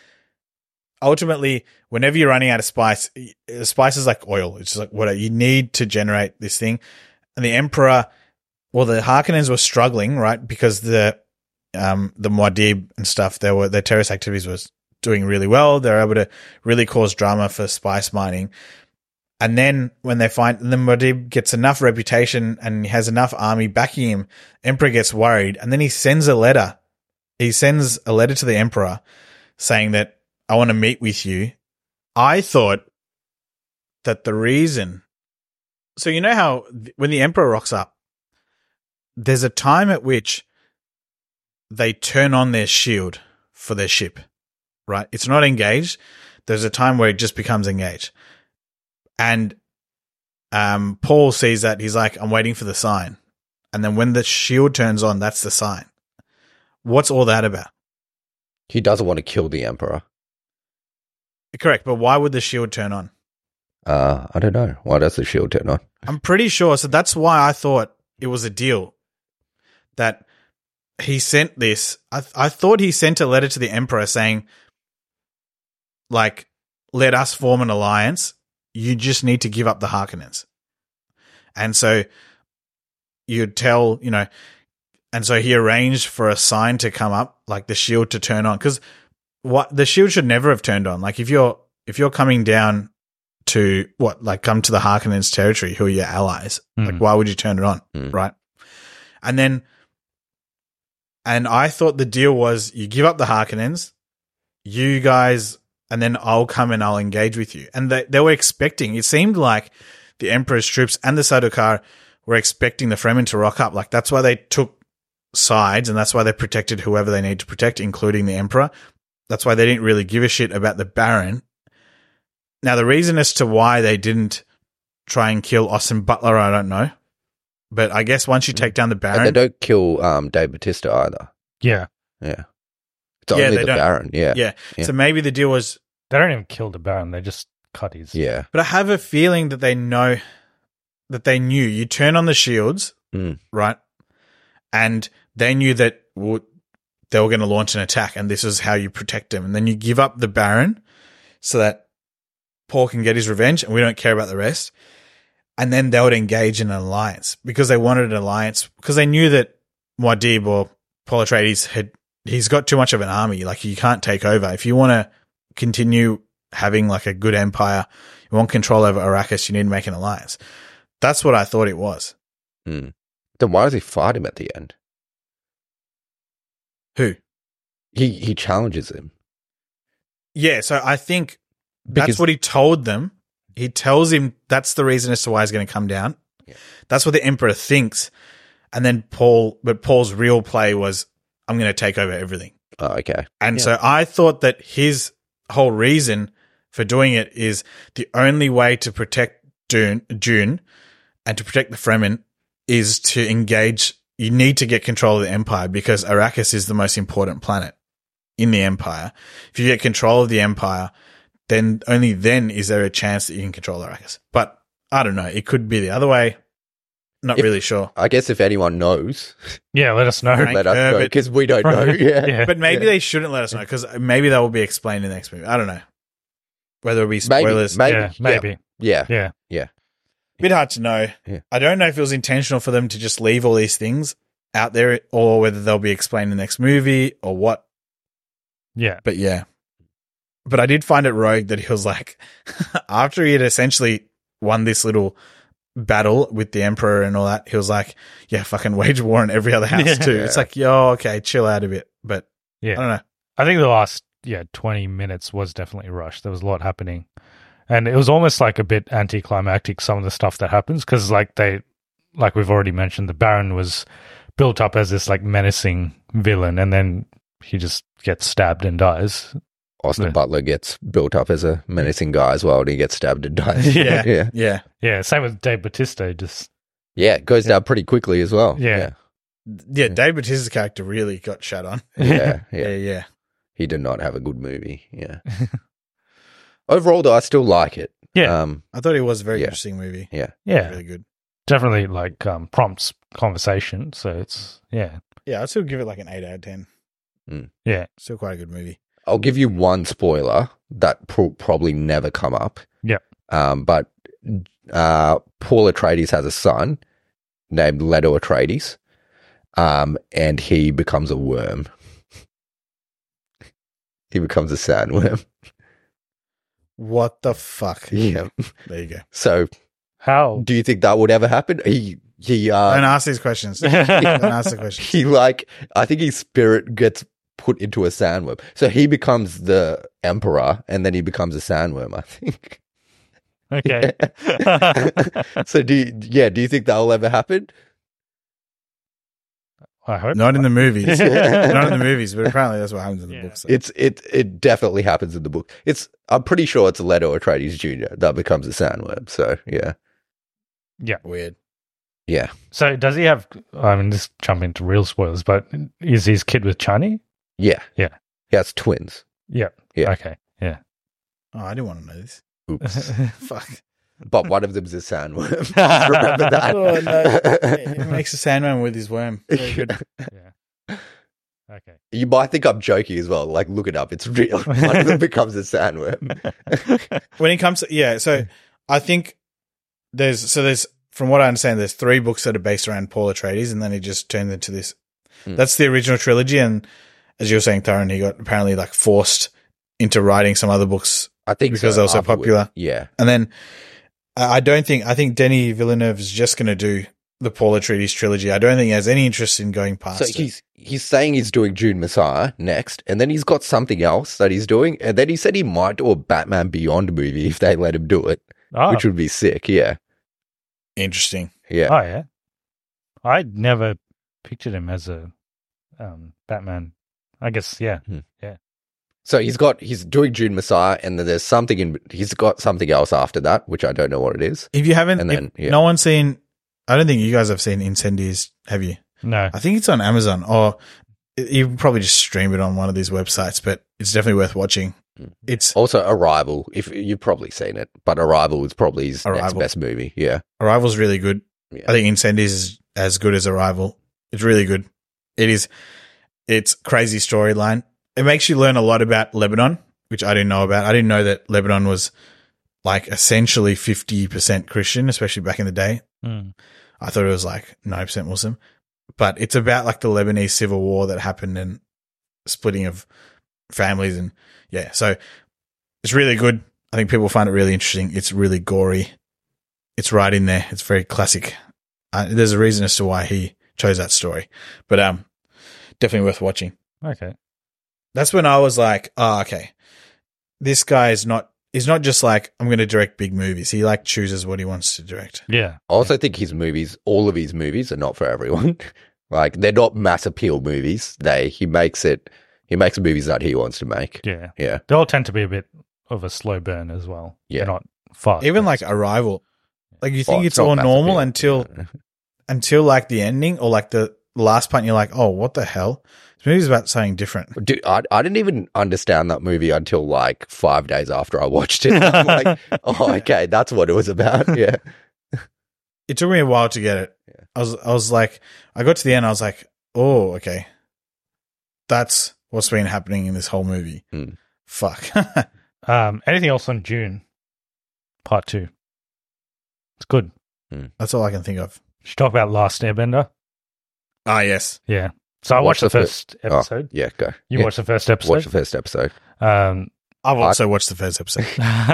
Ultimately, whenever you're running out of spice, spice is like oil. It's just like what you need to generate this thing. And the Emperor, well, the Harkonnens were struggling, right? Because the, um, the Muad'Dib and stuff, they were, their terrorist activities was doing really well. They're able to really cause drama for spice mining. And then when they find, and then Muad'Dib gets enough reputation and he has enough army backing him, Emperor gets worried. And then he sends a letter. He sends a letter to the Emperor saying that, I want to meet with you. I thought that the reason, so you know how th- when the Emperor rocks up, there's a time at which they turn on their shield for their ship, right? It's not engaged. There's a time where it just becomes engaged. And um, Paul sees that. He's like, I'm waiting for the sign. And then when the shield turns on, that's the sign. What's all that about? He doesn't want to kill the Emperor. Correct, but why would the shield turn on? Uh, I don't know. Why does the shield turn on? I'm pretty sure. So that's why I thought it was a deal that he sent this. I, I thought he sent a letter to the Emperor saying, like, let us form an alliance. You just need to give up the Harkonnens. And so you'd tell, you know, and so he arranged for a sign to come up, like the shield to turn on. Because what the shield should never have turned on. Like if you're if you're coming down to what, like come to the Harkonnens territory, who are your allies? Mm. Like why would you turn it on, Mm. right? And then, and I thought the deal was you give up the Harkonnens, you guys, and then I'll come and I'll engage with you. And they they were expecting. It seemed like the Emperor's troops and the Sardaukar were expecting the Fremen to rock up. Like that's why they took sides, and that's why they protected whoever they need to protect, including the Emperor. That's why they didn't really give a shit about the Baron. Now, the reason as to why they didn't try and kill Austin Butler, I don't know. But I guess once you take down the Baron... And they don't kill um, Dave Bautista either. Yeah. Yeah. It's Yeah, only they the don't. Baron. Yeah. yeah. Yeah. So maybe the deal was... They don't even kill the Baron. They just cut his. Yeah. But I have a feeling that they know... That they knew. You turn on the shields, Mm. right? And they knew that w- they were going to launch an attack, and this is how you protect them. And then you give up the Baron so that Paul can get his revenge, and we don't care about the rest. And then they would engage in an alliance because they wanted an alliance because they knew that Muad'Dib or Paul Atreides had he's got too much of an army. Like you can't take over. If you want to continue having like a good empire, you want control over Arrakis, you need to make an alliance. That's what I thought it was. Mm. Then why does he fight him at the end? Who? He he challenges him. Yeah, so I think Because- that's what he told them. He tells him that's the reason as to why he's going to come down. Yeah. That's what the Emperor thinks. And then Paul, but Paul's real play was, I'm going to take over everything. Oh, okay. And Yeah. so I thought that his whole reason for doing it is the only way to protect Dune, Dune and to protect the Fremen is to engage. You need to get control of the Empire because Arrakis is the most important planet in the Empire. If you get control of the Empire, then only then is there a chance that you can control Arrakis. But I don't know. It could be the other way. Not If- really sure. I guess if anyone knows, Yeah, let us know. Frank let us know Herbert. because we don't know. Yeah. Yeah. But maybe they shouldn't let us know because maybe that will be explained in the next movie. I don't know. Whether it be spoilers. Maybe. Yeah, maybe. Yeah. Yeah. Yeah. Bit hard to know. Yeah. I don't know if it was intentional for them to just leave all these things out there or whether they'll be explained in the next movie or what. Yeah. But yeah. But I did find it rogue that he was like, after he had essentially won this little battle with the Emperor and all that, he was like, yeah, fucking wage war in every other house Yeah. too. It's like, yo, okay, chill out a bit. But Yeah. I don't know. I think the last yeah twenty minutes was definitely rushed. There was a lot happening, and it was almost like a bit anticlimactic. Some of the stuff that happens because, like they, like we've already mentioned, the Baron was built up as this like menacing villain, and then he just gets stabbed and dies. Austin Yeah. Butler gets built up as a menacing guy as well, and he gets stabbed and dies. Yeah. yeah. Yeah. Yeah, same with Dave Bautista. Just Yeah, it goes down pretty quickly as well. Yeah. Yeah. Dave Bautista's character really got shut on. Yeah. Yeah. Yeah. yeah. Yeah. He did not have a good movie. Yeah. Overall, though, I still like it. yeah, Um, I thought it was a very Yeah. interesting movie. yeah. yeah, Really good. definitely like um, prompts conversation. So it's yeah, Yeah. I'd still give it like an eight out of ten. yeah, Still quite a good movie. I'll give you one spoiler that will probably never come up. yeah. Um, but uh, Paul Atreides has a son named Leto Atreides, um, and he becomes a worm. He becomes a sandworm. What the fuck? Yeah. There you go. So, How? do you think that would ever happen? He he uh, Don't ask these questions. Don't ask the questions. he like I think his spirit gets put into a sandworm, so he becomes the emperor, and then he becomes a sandworm. I think. Okay. So do you, yeah? Do you think that will ever happen? I hope Not in the movies. Not in the movies, but apparently that's what happens in the Yeah. book. So. It's it it definitely happens in the book. It's I'm pretty sure it's Leto Atreides Junior that becomes a sandworm. So yeah, Weird. yeah. So does he have? I mean, just jump into real spoilers, but is his kid with Chani? Yeah. Yeah. He has twins. Yeah. Yeah. Okay. Yeah. Oh, I didn't want to know this. Oops. Fuck. But one of them's a sandworm. Just remember that. Oh, no. He makes a Sandman with his worm. Very good. Yeah. Okay. You might think I'm joking as well. Like, look it up. It's real. One of them becomes a sandworm. When it comes to, yeah, so I think there's, so there's, from what I understand, there's three books that are based around Paul Atreides, and then he just turned into this. Mm. That's the original trilogy, and as you were saying, Tyrone, he got apparently like forced into writing some other books. I think because so, they were so afterwards. popular. Yeah. And then I don't think, I think Denis Villeneuve is just going to do the Paul Atreides trilogy. I don't think he has any interest in going past So it. he's he's saying he's doing Dune Messiah next, and then he's got something else that he's doing, and then he said he might do a Batman Beyond movie if they let him do it, Oh. which would be sick. Yeah, Interesting. yeah. Oh, yeah. I never pictured him as a um, Batman. I guess, yeah. Hmm. Yeah. So he's got he's doing Dune Messiah, and then there's something in he's got something else after that, which I don't know what it is. If you haven't, And then, if yeah. no one's seen, I don't think you guys have seen Incendies, have you? No. I think it's on Amazon, or you can probably just stream it on one of these websites, but it's definitely worth watching. It's Also, Arrival. If you've probably seen it, but Arrival is probably his next Arrival. best movie. Yeah, Arrival's really good. Yeah. I think Incendies is as good as Arrival. It's really good. It is. It's crazy storyline. It makes you learn a lot about Lebanon, which I didn't know about. I didn't know that Lebanon was like essentially fifty percent Christian, especially back in the day. Mm. I thought it was like ninety percent Muslim. But it's about like the Lebanese civil war that happened and splitting of families. And yeah, so it's really good. I think people find it really interesting. It's really gory. It's right in there. It's very classic. Uh, there's a reason as to why he chose that story. But um, definitely worth watching. Okay. That's when I was like, oh, okay. This guy is not, he's not just like, I'm going to direct big movies. He like chooses what he wants to direct. Yeah. I also think his movies, all of his movies, are not for everyone. Like, they're not mass appeal movies. They he makes it. He makes movies that he wants to make. Yeah. Yeah. They all tend to be a bit of a slow burn as well. Yeah. They're not fast. Even like Arrival. Like you think Oh, it's it's not all mass normal appeal. until, until like the ending or like the last part and you're like, oh, what the hell? This movie's about something different. Dude, I, I didn't even understand that movie until like five days after I watched it. I'm like, oh, okay, that's what it was about. Yeah. It took me a while to get it. I was, I was like, I got to the end. I was like, oh, okay. That's what's been happening in this whole movie. Hmm. Fuck. Um, anything else on Dune? Part two. It's good. That's all I can think of. Should talk about Last Airbender. Ah, yes. Yeah. So I Watch watched the the fir- first episode. Oh, yeah, go. You Yeah. watched the first episode. Watch the first episode. Um, I've also watched the first episode.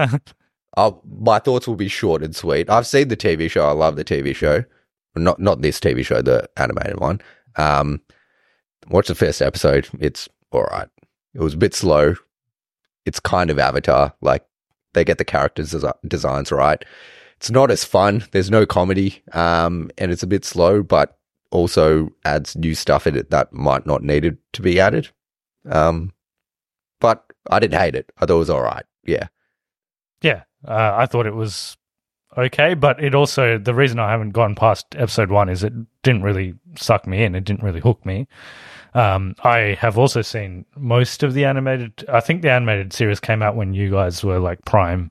I'll, my thoughts will be short and sweet. I've seen the T V show. I love the T V show. Not not this T V show, the animated one. Um, watch the first episode. It's all right. It was a bit slow. It's kind of Avatar. Like, they get the characters desi- designs right. It's not as fun. There's no comedy. Um, and it's a bit slow, but also adds new stuff in it that might not needed to be added. Um, but I didn't hate it. I thought it was all right. Yeah. yeah, uh, I thought it was okay, but it also, the reason I haven't gone past episode one is it didn't really suck me in. It didn't really hook me. Um, I have also seen most of the animated, I think the animated series came out when you guys were like prime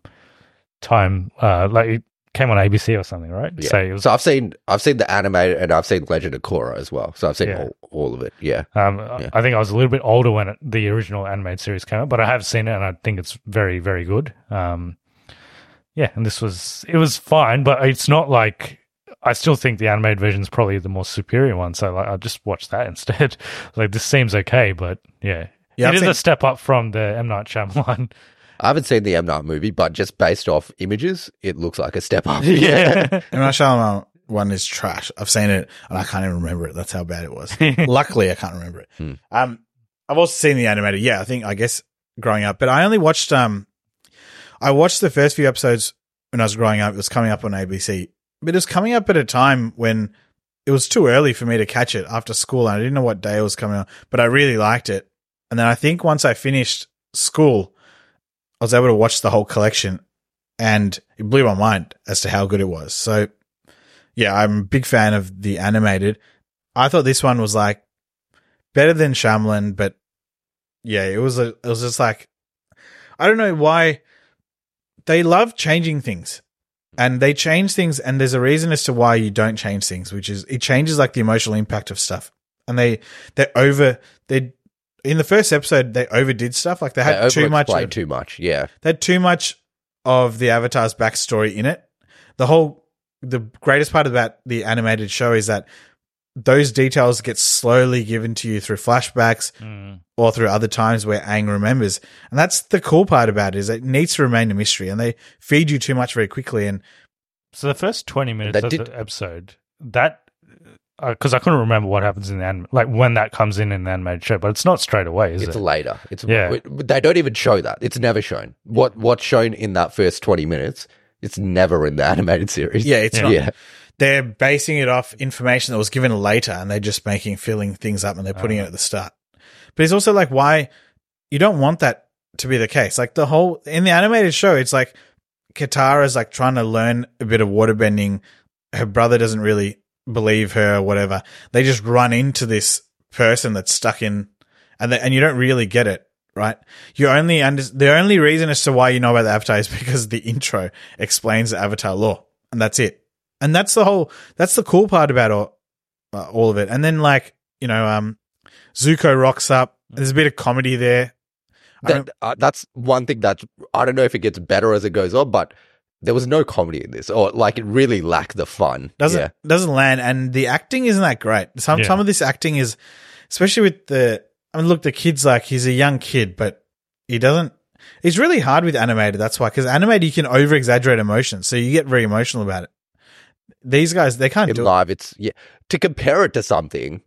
time, uh, like it came on A B C or something, right? Yeah. So it was, So I've seen I've seen the animated and I've seen Legend of Korra as well. So I've seen Yeah. all, all of it. Yeah. um, Yeah. I think I was a little bit older when it, the original animated series came out, but I have seen it and I think it's very, very good. Um, yeah, and this was, it was fine, but it's not like, I still think the animated version is probably the more superior one. So like, I'll just watch that instead. Like, this seems okay, but yeah. Yeah, it I've is seen- a step up from the M. Night Shyamalan. I haven't seen the M Night movie, but just based off images, it looks like a step up. yeah. And my Shyamalan one is trash. I've seen it and I can't even remember it. That's how bad it was. Luckily, I can't remember it. Hmm. Um, I've also seen the animated. Yeah, I think, I guess growing up, but I only watched, um, I watched the first few episodes when I was growing up. It was coming up on A B C, but it was coming up at a time when it was too early for me to catch it after school. And I didn't know what day it was coming on, but I really liked it. And then I think once I finished school, I was able to watch the whole collection and it blew my mind as to how good it was. So yeah, I'm a big fan of the animated. I thought this one was like better than Shyamalan, but yeah, it was a, it was just like, I don't know why they love changing things and they change things. And there's a reason as to why you don't change things, which is it changes like the emotional impact of stuff. and they they over they in the first episode they overdid stuff. Like they had They too much. overexplained Of, too much. Yeah. they had too much of the Avatar's backstory in it. The whole the greatest part about the animated show is that those details get slowly given to you through flashbacks Mm. or through other times where Aang remembers. And that's the cool part about it, is it needs to remain a mystery, and they feed you too much very quickly. And So the first twenty minutes That of did- the episode, that because I couldn't remember what happens in the anim- like when that comes in in the animated show, but it's not straight away, is It's it? later. It's Yeah. They don't even show that. It's never shown. What What's shown in that first twenty minutes, it's never in the animated series. yeah, it's Yeah. not. Yeah. They're basing it off information that was given later, and they're just making filling things up, and they're putting it at the start. But it's also like, why you don't want that to be the case. Like the whole in the animated show, it's like Katara's like trying to learn a bit of waterbending. Her brother doesn't really believe her or whatever. They just run into this person that's stuck in, and they, and you don't really get it, right? You only under, the only reason as to why you know about the Avatar is because the intro explains the Avatar lore, and that's it. And that's the whole, that's the cool part about all, uh, all of it. And then like, you know, um, Zuko rocks up. There's a bit of comedy there. I That, don't- uh, that's one thing that I don't know if it gets better as it goes on, but there was no comedy in this, or like it really lacked the fun. doesn't Yeah. doesn't land, and the acting isn't that great. Some Yeah. some of this acting is, especially with the. I mean, look, the kid's like he's a young kid, but he doesn't. It's really hard with animated. That's why, because animated you can over exaggerate emotions, so you get very emotional about it. These guys, they can't In do it. live, it's yeah. To compare it to something,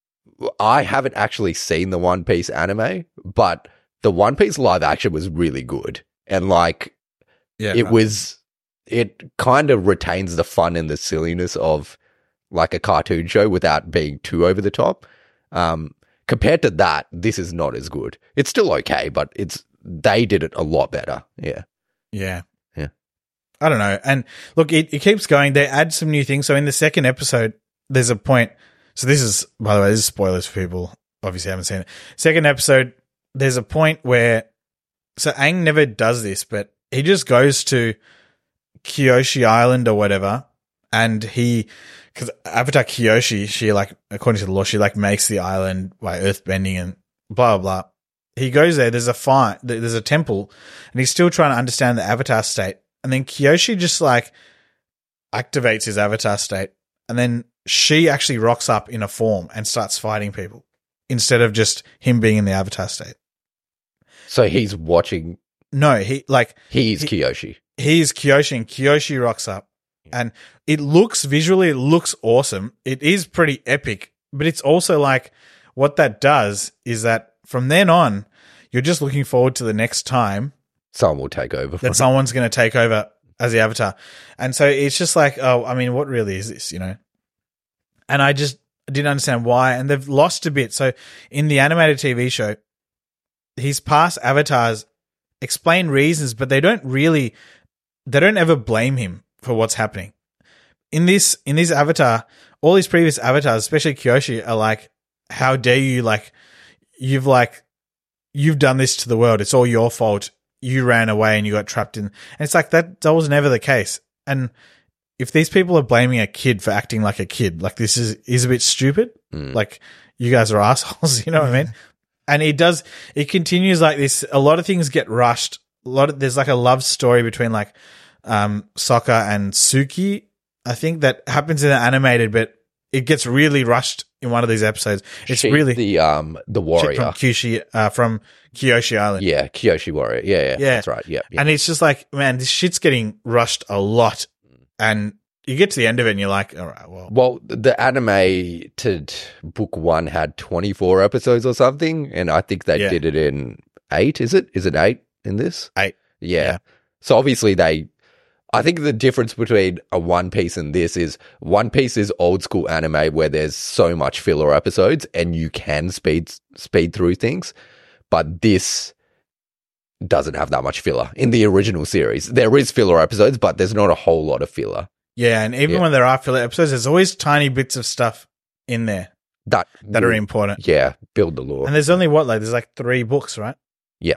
I haven't actually seen the One Piece anime, but the One Piece live action was really good, and like Yeah, it was, it kind of retains the fun and the silliness of like a cartoon show without being too over the top. Um, compared to that, this is not as good. It's still okay, but it's they did it a lot better. Yeah. Yeah. Yeah. I don't know. And look, it, it keeps going. They add some new things. So in the second episode, there's a point. So this is, by the way, this is spoilers for people obviously haven't seen it. Second episode, there's a point where, so Aang never does this, but he just goes to Kyoshi Island or whatever, and he, because Avatar Kyoshi, she like, according to the law, she like makes the island by earthbending and blah, blah, blah. He goes there, there's a fire, there's a temple, and he's still trying to understand the Avatar state. And then Kyoshi just like activates his Avatar state, and then she actually rocks up in a form and starts fighting people instead of just him being in the Avatar state. So he's watching. No, he like He's He- Kyoshi. he's Kyoshi, and Kyoshi rocks up, and it looks visually, it looks awesome. It is pretty epic, but it's also like what that does is that from then on, you're just looking forward to the next time Someone will take over. that someone's going to take over as the Avatar. And so it's just like, oh, I mean, what really is this, you know? And I just didn't understand why. And they've lost a bit. So in the animated T V show, his past avatars explain reasons, but they don't really, they don't ever blame him for what's happening. In this, in this Avatar, all these previous avatars, especially Kyoshi, are like, how dare you, like, you've like, you've done this to the world. It's all your fault. You ran away and you got trapped in. And it's like that, that was never the case. And if these people are blaming a kid for acting like a kid, like this is, is a bit stupid. Mm. Like you guys are assholes, you know what I mean? And it does, it continues like this. A lot of things get rushed. A lot of, there's like a love story between like, um, Sokka and Suki. I think that happens in the animated, but it gets really rushed in one of these episodes. It's She's really the um the shit warrior. from Kyoshi, uh, from Kyoshi Island. Yeah, Kyoshi warrior. Yeah, yeah, Yeah. that's right. Yeah, yeah. And it's just like, man, this shit's getting rushed a lot. And you get to the end of it and you're like, all right, well, Well, the animated book one had twenty-four episodes or something, and I think they Yeah. did it in eight. Is it? Is it eight in this? eight. Yeah. Yeah. So obviously they, I think the difference between a One Piece and this is One Piece is old school anime where there's so much filler episodes and you can speed speed through things, but this doesn't have that much filler in the original series. There is filler episodes, but there's not a whole lot of filler. Yeah. And even Yeah. when there are filler episodes, there's always tiny bits of stuff in there That that are important. Yeah, build the lore. And there's only what, like, there's like three books, right? Yeah.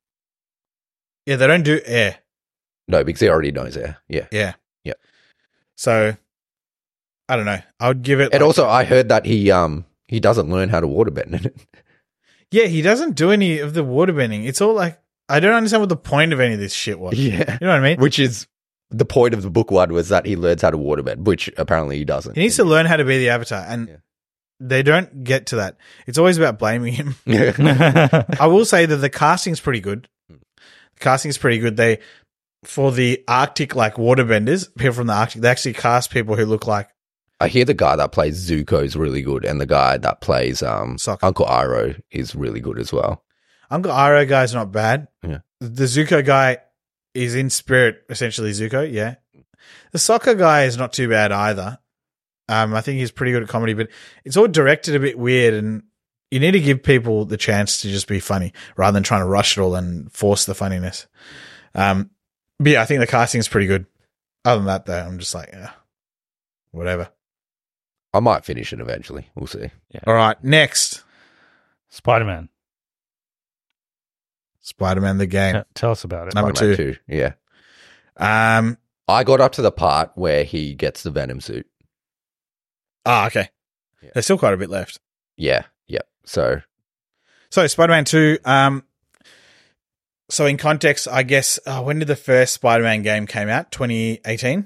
Yeah. They don't do air. No, because he already knows there. Yeah. Yeah. Yeah. So I don't know. I would give it. And like- also, I heard that he um he doesn't learn how to waterbend in it. Yeah, he doesn't do any of the waterbending. It's all like, I don't understand what the point of any of this shit was. Yeah. You know what I mean? Which is the point of the book one was that he learns how to waterbend, which apparently he doesn't. He needs to learn how to be the Avatar, and Yeah. they don't get to that. It's always about blaming him. Yeah. I will say that the casting's pretty good. The casting's pretty good. They, for the Arctic, like waterbenders, people from the Arctic, they actually cast people who look like I hear the guy that plays Zuko is really good, and the guy that plays um, Sokka. Uncle Iroh is really good as well. Uncle Iroh guy's not bad. Yeah. The Zuko guy is in spirit, essentially Zuko, yeah. The Sokka guy is not too bad either. Um, I think he's pretty good at comedy, but it's all directed a bit weird, and you need to give people the chance to just be funny rather than trying to rush it all and force the funniness. Um, but yeah, I think the casting is pretty good. Other than that, though, I'm just like, yeah, whatever. I might finish it eventually. We'll see. All right, next, Spider-Man. Spider-Man the game. Yeah, tell us about it. Number Spider-Man two. two. Yeah. Um, I got up to the part where he gets the Venom suit. ah, okay. Yeah. There's still quite a bit left. Yeah. Yep. So So Spider-Man two, um, so in context, I guess, uh, when did the first Spider-Man game came out? twenty eighteen?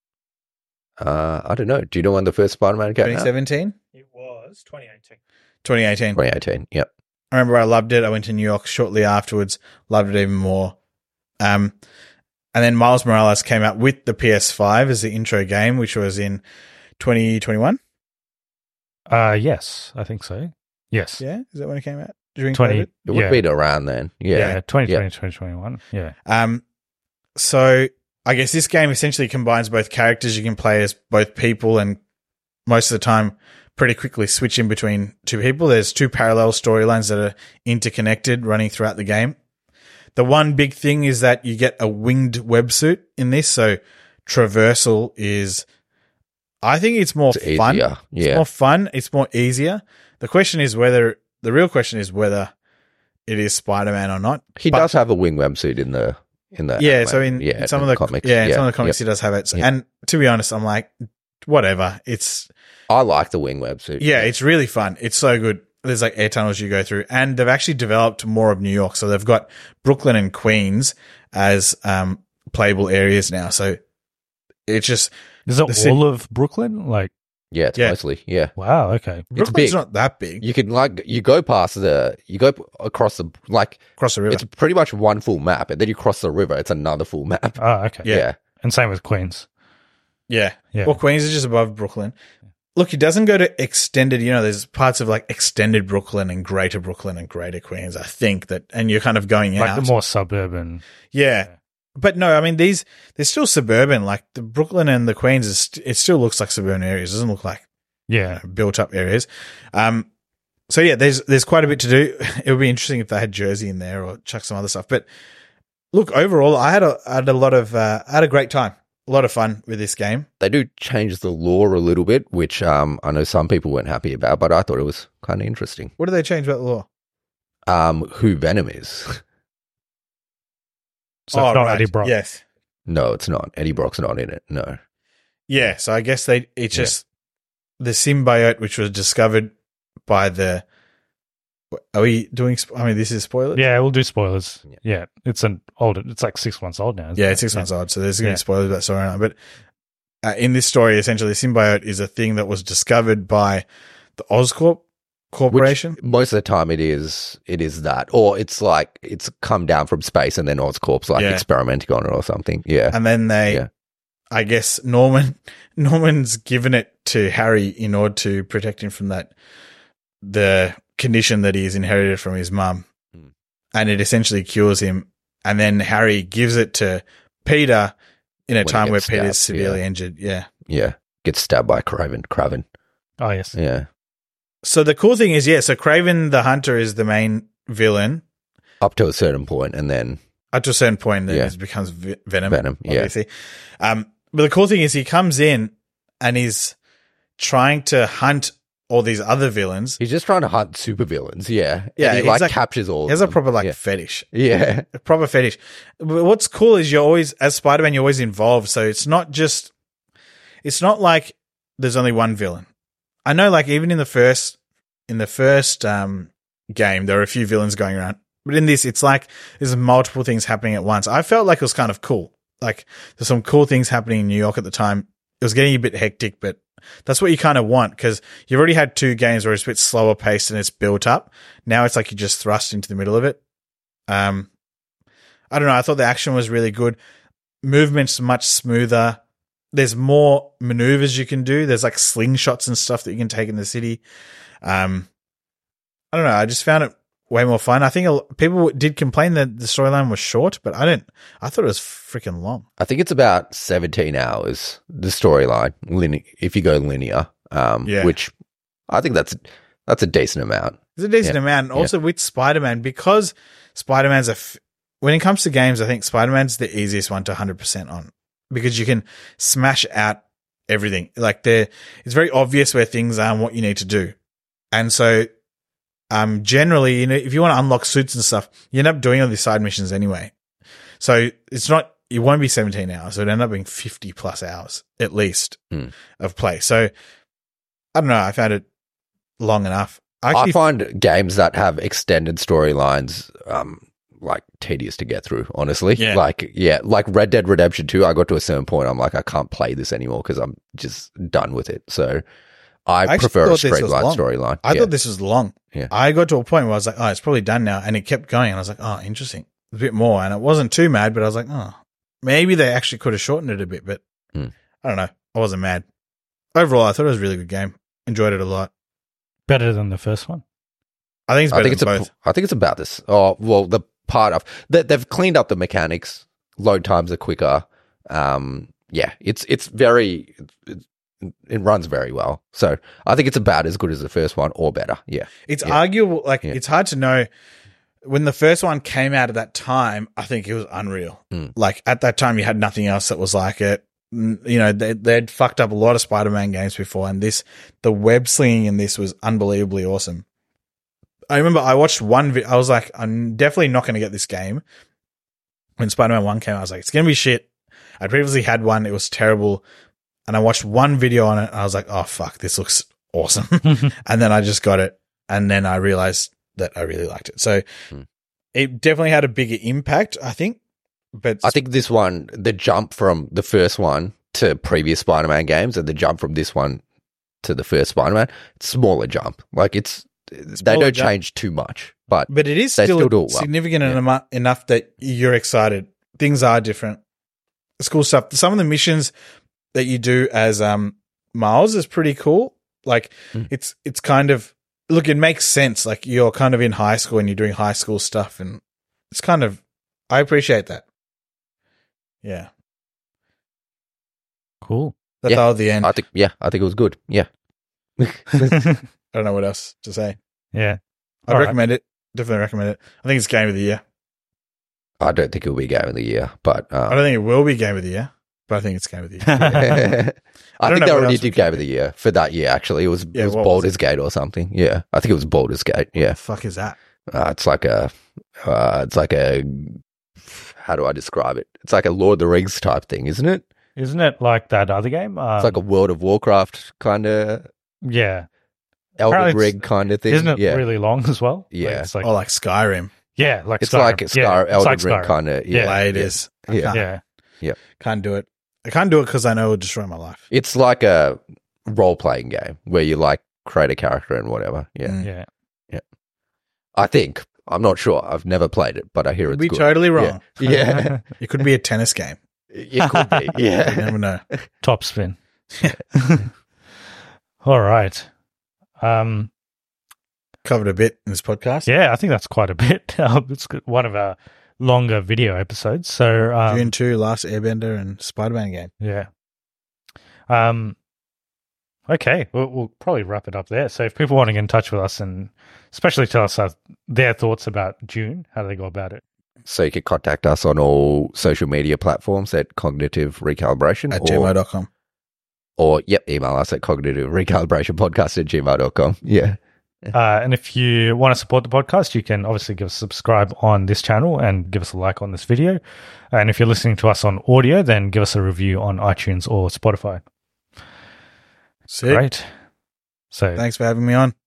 uh, I don't know. Do you know when the first Spider-Man came twenty out? seventeen? It was twenty eighteen. twenty eighteen. twenty eighteen. Yep. I remember I loved it. I went to New York shortly afterwards, loved it even more. Um, and then Miles Morales came out with the P S five as the intro game, which was in twenty twenty-one. Uh, yes, I think so. Yes. Yeah, is that when it came out? During twenty. COVID? It would yeah. be around then. Yeah. Yeah, twenty twenty, Yep. twenty twenty-one. Yeah. Um, so I guess this game essentially combines both characters. You can play as both people, and most of the time pretty quickly switch in between two people. There's two parallel storylines that are interconnected running throughout the game. The one big thing is that you get a winged websuit in this, so traversal is, I think it's more It's fun. easier, It's yeah. more fun. It's more easier. The question is whether, the real question is whether it is Spider-Man or not. He But- does have a wing websuit in the in the yeah, anime. so in, yeah, in some in of the comics. yeah, in some of the comics Yep. he does have it. So- Yeah. And to be honest, I'm like, whatever. It's I like the wing websuit. yeah, it's really fun. It's so good. There's like air tunnels you go through, and they've actually developed more of New York. So they've got Brooklyn and Queens as um, playable areas now. So it's just Is it The city- all of Brooklyn? Like, yeah, it's Yeah. mostly yeah. wow, okay. It's Brooklyn's big. not that big. You can like you go past the you go p- across the like Across the river. it's pretty much one full map, and then you cross the river. It's another full map. Oh, okay. Yeah. Yeah, And same with Queens. Yeah. Yeah. Well, Queens is just above Brooklyn. Look, it doesn't go to extended, you know, there's parts of like extended Brooklyn and greater Brooklyn and greater Queens, I think that, and you're kind of going Like out. the more suburban. Yeah. But no, I mean, these, they're still suburban. Like the Brooklyn and the Queens, is, it still looks like suburban areas. It doesn't look like Yeah. built up areas. Um, so yeah, there's, there's quite a bit to do. It would be interesting if they had Jersey in there or chuck some other stuff. But look, overall, I had a, I had a lot of, uh, I had a great time. A lot of fun with this game. they do change the lore a little bit, which um I know some people weren't happy about, but I thought it was kind of interesting. What do they change about the law? Um, who Venom is? So Oh, it's not right. Eddie Brock. Yes. No, it's not. Eddie Brock's not in it. No. Yeah, so I guess they it's just the symbiote which was discovered by the. Are we doing? sp- I mean, this is spoilers. Yeah, we'll do spoilers. Yeah. Yeah. It's an old, it's like six months old now. isn't yeah, it? it's six months old, so there's going to Yeah. be spoilers about that storyline. But uh, in this story, essentially, the symbiote is a thing that was discovered by the Oscorp Corporation. Which most of the time it is it is that, or it's like it's come down from space and then Oscorp's like Yeah. experimenting on it or something. Yeah, And then they, Yeah. I guess Norman, Norman's given it to Harry in order to protect him from that, the condition that he's inherited from his mum. Hmm. And it essentially cures him. And then Harry gives it to Peter in a When he time where gets Peter's stabbed, severely yeah. injured. Yeah. yeah. Gets stabbed by Craven. Craven. Oh, yes. Yeah. So the cool thing is, yeah, so Craven the Hunter is the main villain. Up to a certain point, and then Up to a certain point, then Yeah. it becomes v- Venom. Venom, yeah. obviously. Um, but the cool thing is, he comes in and he's trying to hunt all these other villains. he's just trying to hunt supervillains. Yeah, Yeah, and he he's like, like- captures all. He has of a them. proper like yeah. fetish, yeah, a proper fetish. But what's cool is you're always, as Spider-Man, you're always involved. So it's not just, it's not like there's only one villain. I know, like even in the first in the first um, game, there were a few villains going around. But in this, it's like there's multiple things happening at once. I felt like it was kind of cool. Like there's some cool things happening in New York at the time. It was getting a bit hectic, but that's what you kind of want because you've already had two games where it's a bit slower paced and it's built up. Now it's like you just thrust into the middle of it. Um, I don't know. I thought the action was really good. Movement's much smoother. There's more maneuvers you can do. There's like slingshots and stuff that you can take in the city. Um, I don't know. I just found it way more fun. I think a, people did complain that the storyline was short, but I didn't. I thought it was freaking long. I think it's about seventeen hours, the storyline, line- if you go linear, um, Yeah. which I think that's that's a decent amount. It's a decent Yeah. amount. And also with Spider-Man, because Spider-Man's a, f- when it comes to games, I think Spider-Man's the easiest one to one hundred percent on because you can smash out everything. Like there, it's very obvious where things are and what you need to do. And so, um, generally, you know, if you want to unlock suits and stuff, you end up doing all these side missions anyway. So it's not, it won't be seventeen hours. It'll end up being fifty plus hours at least Mm. of play. So I don't know. I found it long enough. I, I actually, find games that have extended storylines, um, like tedious to get through, honestly. Yeah. Like, yeah, like Red Dead Redemption two, I got to a certain point, I'm like, I can't play this anymore because I'm just done with it. So I, I actually prefer a thought this straight was line long. storyline. I yeah. thought this was long. Yeah. I got to a point where I was like, oh, it's probably done now. And it kept going. And I was like, oh, interesting. A bit more. And it wasn't too mad, but I was like, oh, maybe they actually could have shortened it a bit. But Mm. I don't know. I wasn't mad. Overall, I thought it was a really good game. Enjoyed it a lot. Better than the first one. I think it's better I think it's than a, both. I think it's about this. Oh, well, the part of they, they've cleaned up the mechanics. Load times are quicker. Um, yeah, it's it's very it, it runs very well. So I think it's about as good as the first one or better. Yeah, It's yeah. arguable. Like, Yeah. it's hard to know. When the first one came out at that time, I think it was unreal. Mm. Like, at that time, you had nothing else that was like it. Mm, You know, they, they'd fucked up a lot of Spider-Man games before, and this, the web slinging in this was unbelievably awesome. I remember I watched one video. I was like, I'm definitely not going to get this game. When Spider-Man one came out, I was like, it's going to be shit. I previously had one. It was terrible. And I watched one video on it, and I was like, oh, fuck, this looks awesome. And then I just got it. And then I realized that I really liked it. So Hmm. it definitely had a bigger impact, I think. But I think this one, the jump from the first one to previous Spider-Man games, and the jump from this one to the first Spider-Man, it's a smaller jump. Like it's they Smaller don't jump. change too much, but but it is they still, still do it well. significant Yeah. enough, enough that you're excited. Things are different. It's cool stuff. Some of the missions that you do as um Miles is pretty cool. Like Hmm. it's it's kind of look, it makes sense. Like you're kind of in high school and you're doing high school stuff, and it's kind of I appreciate that. Yeah, Cool. that's Yeah. all the end. I think yeah, I think it was good. Yeah, I don't know what else to say. Yeah. I'd All right. recommend it. Definitely recommend it. I think it's game of the year. I don't think it will be game of the year, but I um, don't think it will be game of the year, but I think it's game of the year. I, don't think know they what already else we did can game of the year for that year. Actually, it was Yeah, it was what was Baldur's it? Gate or something. Yeah, I think it was Baldur's Gate. Yeah, The fuck is that? uh, it's like a uh, it's like a how do I describe it? It's like a Lord of the Rings type thing, isn't it? Isn't it like that other game? Um, It's like a World of Warcraft kind of yeah. Elden Apparently Ring it's- kind of thing. Isn't it yeah, really long as well? Like, Yeah. it's like Oh, like Skyrim. yeah, like it's Skyrim. like a Sky, yeah, it's Elden like Ring Skyrim. kind of. Yeah. Yeah, it yeah. is. I Yeah. can't, Yeah. can't do it. I can't do it because I know it'll destroy my life. It's like a role playing game where you like create a character and whatever. Yeah, Mm. Yeah. I think I'm not sure. I've never played it, but I hear Could it's be good. totally wrong. Yeah, yeah. It could be a tennis game. It could be. You Yeah. never know. Top spin. All right. Um, Covered a bit in this podcast. yeah, I think that's quite a bit. Um, it's good- one of our longer video episodes. So, um, Dune two, Last Airbender, and Spider-Man game. yeah. Um, okay, we'll, we'll probably wrap it up there. So, if people want to get in touch with us and especially tell us uh, their thoughts about June, how do they go about it? So you can contact us on all social media platforms at Cognitive Recalibration. At or, gmail dot com. Or, yep, email us at Cognitive Recalibration Podcast at gmail dot com. Yeah. Uh, and if you want to support the podcast, you can obviously give us a subscribe on this channel and give us a like on this video. And if you're listening to us on audio, then give us a review on iTunes or Spotify. Sick. Great. So Thanks for having me on.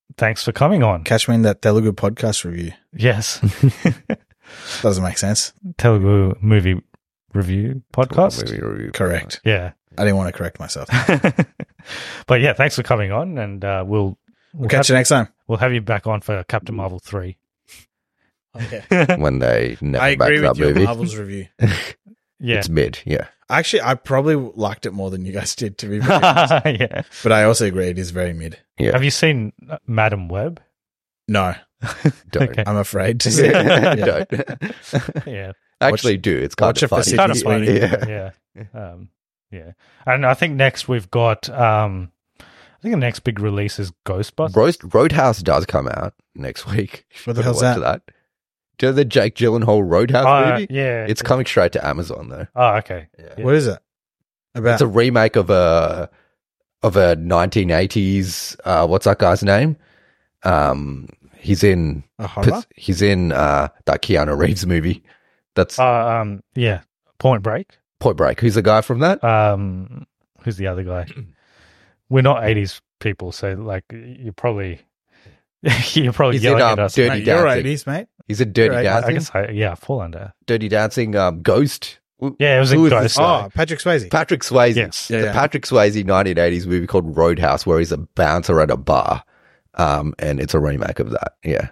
thanks for coming on. Catch me in that Telugu podcast review. Yes. Doesn't make sense. Telugu movie review podcast. Movie review. Correct. Yeah. I didn't want to correct myself. But yeah, thanks for coming on, and uh, we'll We'll catch you next time. We'll have you back on for Captain Marvel three. Okay. When they never I agree back with that your movie. Marvel's review. Yeah. It's mid, yeah. Actually, I probably liked it more than you guys did, to be very honest. Yeah. But I also agree it is very mid. Yeah. Have you seen uh, Madam Web? No, Don't. Okay. I'm afraid to say. Yeah, Yeah. don't. Yeah. Actually, do. It's kind watch of it for funny. Kind of It's funny. funny. Yeah. Yeah. Um, yeah. And I think next we've got, um, I think the next big release is Ghostbusters. Roast, Roadhouse does come out next week. What the Gotta hell's watch that? Do you know the Jake Gyllenhaal Roadhouse Uh, movie? yeah. It's coming straight to Amazon though. Oh, okay. Yeah. What is it about? It's a remake of a of a nineteen eighties. Uh, what's that guy's name? Um, he's in a horror? he's in uh, that Keanu Reeves movie. That's Uh, um, yeah. Point Break. Point Break. Who's the guy from that? Um, who's the other guy? We're not eighties people, so like you're probably you're probably He's in, yelling um, at us. Dirty Mate, you're Dancing. eighties, mate. He's a Dirty Right. I, I Dancing. guess I, yeah, I fall under. Dirty Dancing. Um, Ghost. Yeah, it was Who a is Ghost. this guy? Oh, Patrick Swayze. Patrick Swayze. Yes. Yeah, the yeah. Patrick Swayze nineteen eighties movie called Roadhouse, where he's a bouncer at a bar, um, and it's a remake of that. Yeah,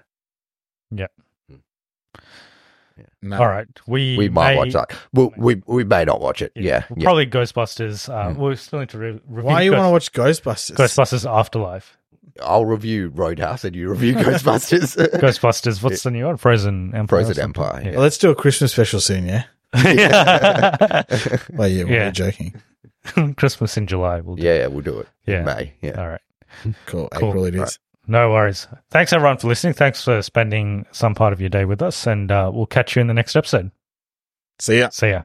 No. All right, we we might may- watch that. We, we we may not watch it. Yeah, Well, yeah. probably Ghostbusters. Uh, Mm. We're still need to re- review. Why you Ghost- want to watch Ghostbusters? Ghostbusters Afterlife? I'll review Roadhouse and you review Ghostbusters. Ghostbusters. What's the new one? Frozen Empire. or Frozen something? Empire, Well, let's do a Christmas special soon, yeah? Yeah. Well, yeah, we're Yeah. joking. Christmas in July. We'll do. yeah, yeah, we'll do it. Yeah. In May. Yeah. All right. Cool. Cool. April it is. Right. No worries. Thanks everyone for listening. Thanks for spending some part of your day with us, and uh, we'll catch you in the next episode. See ya. See ya.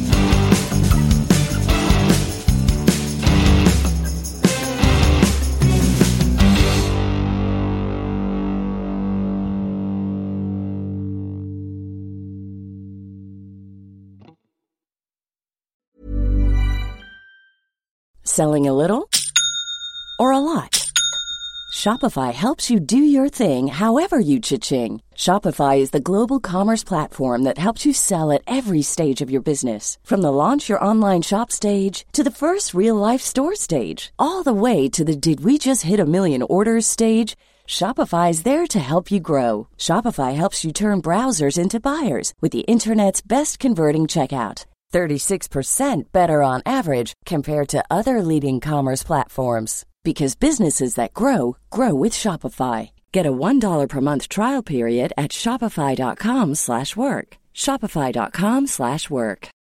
Selling a little or a lot? Shopify helps you do your thing however you cha-ching. Shopify is the global commerce platform that helps you sell at every stage of your business. From the launch your online shop stage to the first real life store stage, all the way to the did we just hit a million orders stage. Shopify is there to help you grow. Shopify helps you turn browsers into buyers with the internet's best converting checkout. thirty-six percent better on average compared to other leading commerce platforms. Because businesses that grow, grow with Shopify. Get a one dollar per month trial period at shopify.com slash work. Shopify.com slash work.